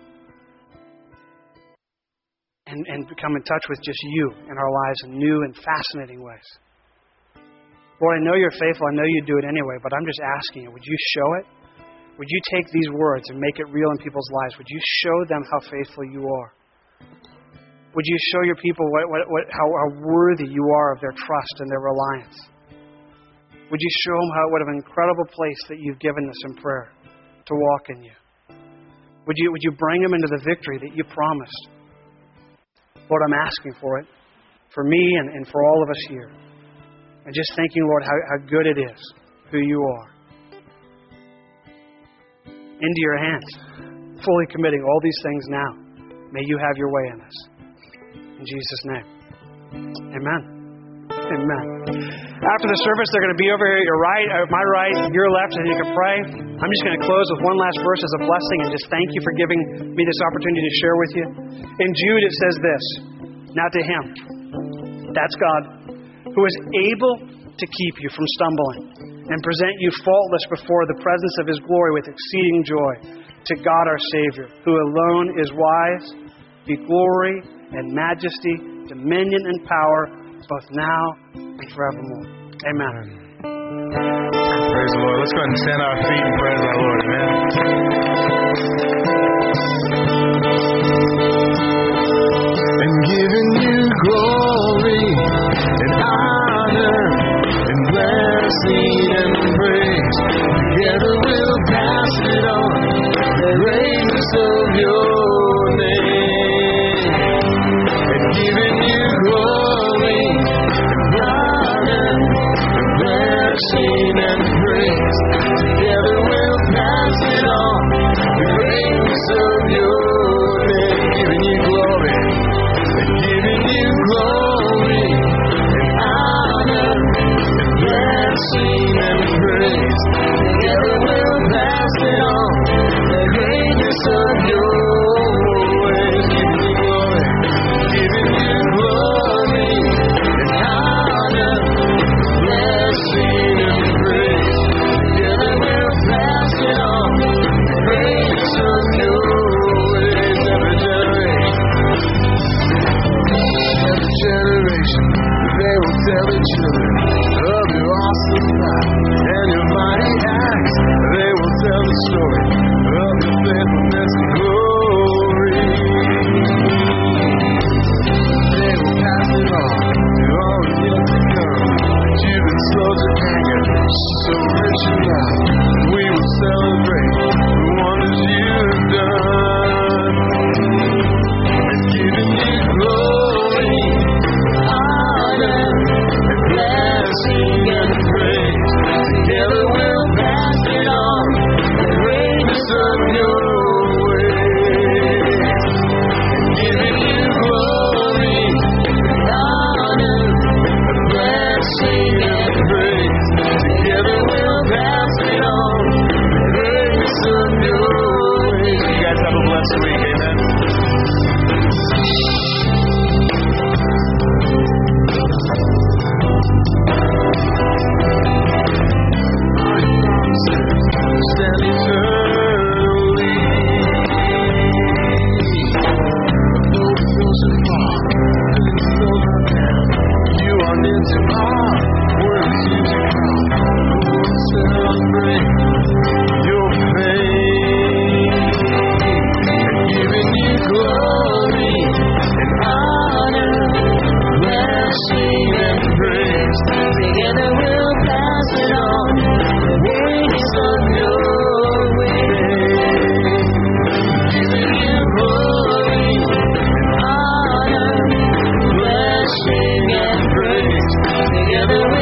and become in touch with just you in our lives in new and fascinating ways. Lord, I know you're faithful. I know you do it anyway, but I'm just asking you, would you show it? Would you take these words and make it real in people's lives? Would you show them how faithful you are? Would you show your people how worthy you are of their trust and their reliance? Would you show them what an incredible place that you've given us in prayer to walk in you? Would you bring them into the victory that you promised? Lord, I'm asking for it, for me and for all of us here. And just thanking, Lord, how good it is, who you are. Into your hands, fully committing all these things now. May you have your way in us. In Jesus' name. Amen. Amen. After the service, they're going to be over here, your right, my right, your left, and you can pray. I'm just going to close with one last verse as a blessing and just thank you for giving me this opportunity to share with you. In Jude, it says this, "Now to him," that's God, "who is able to keep you from stumbling and present you faultless before the presence of his glory with exceeding joy. To God our Savior, who alone is wise, be glory and majesty, dominion and power, both now and forevermore." Amen. Praise the Lord. Let's go ahead and stand our feet and praise our Lord. Amen. And giving you glory and honor and blessing and praise, together we'll pass it on, the greatness of your name. And giving you glory and honor and blessing and praise, together we'll pass it on, the greatness of your name. Giving you glory and giving you glory and honor and blessing and praise, together we'll pass it on, the greatness of your ways. Giving you glory and honor, blessing and praise, together we'll pass it on, the greatness of your ways. Every generation, they will tell their children of your awesome power and your mighty acts. They will tell the story of your faithfulness and glory. They will pass it on to all the yet to come. That you've been slow to anger, so rich in love. We will celebrate the wonders you've done. And giving you glory, honor, and blessing and praise, together we'll pass it on, the greatness of your ways. And giving you glory, honor, and blessing and praise, together we'll pass it on, the greatness of your ways. You guys have a blessed week, amen. Stand eternally. Though the ocean far, and the snow not down, you are near to all, worthy to come. Who will celebrate your fame? And giving you glory and honor, blessing and praise, together we'll pass it on, the greatness of your ways. Giving you glory and honor, blessing and praise, together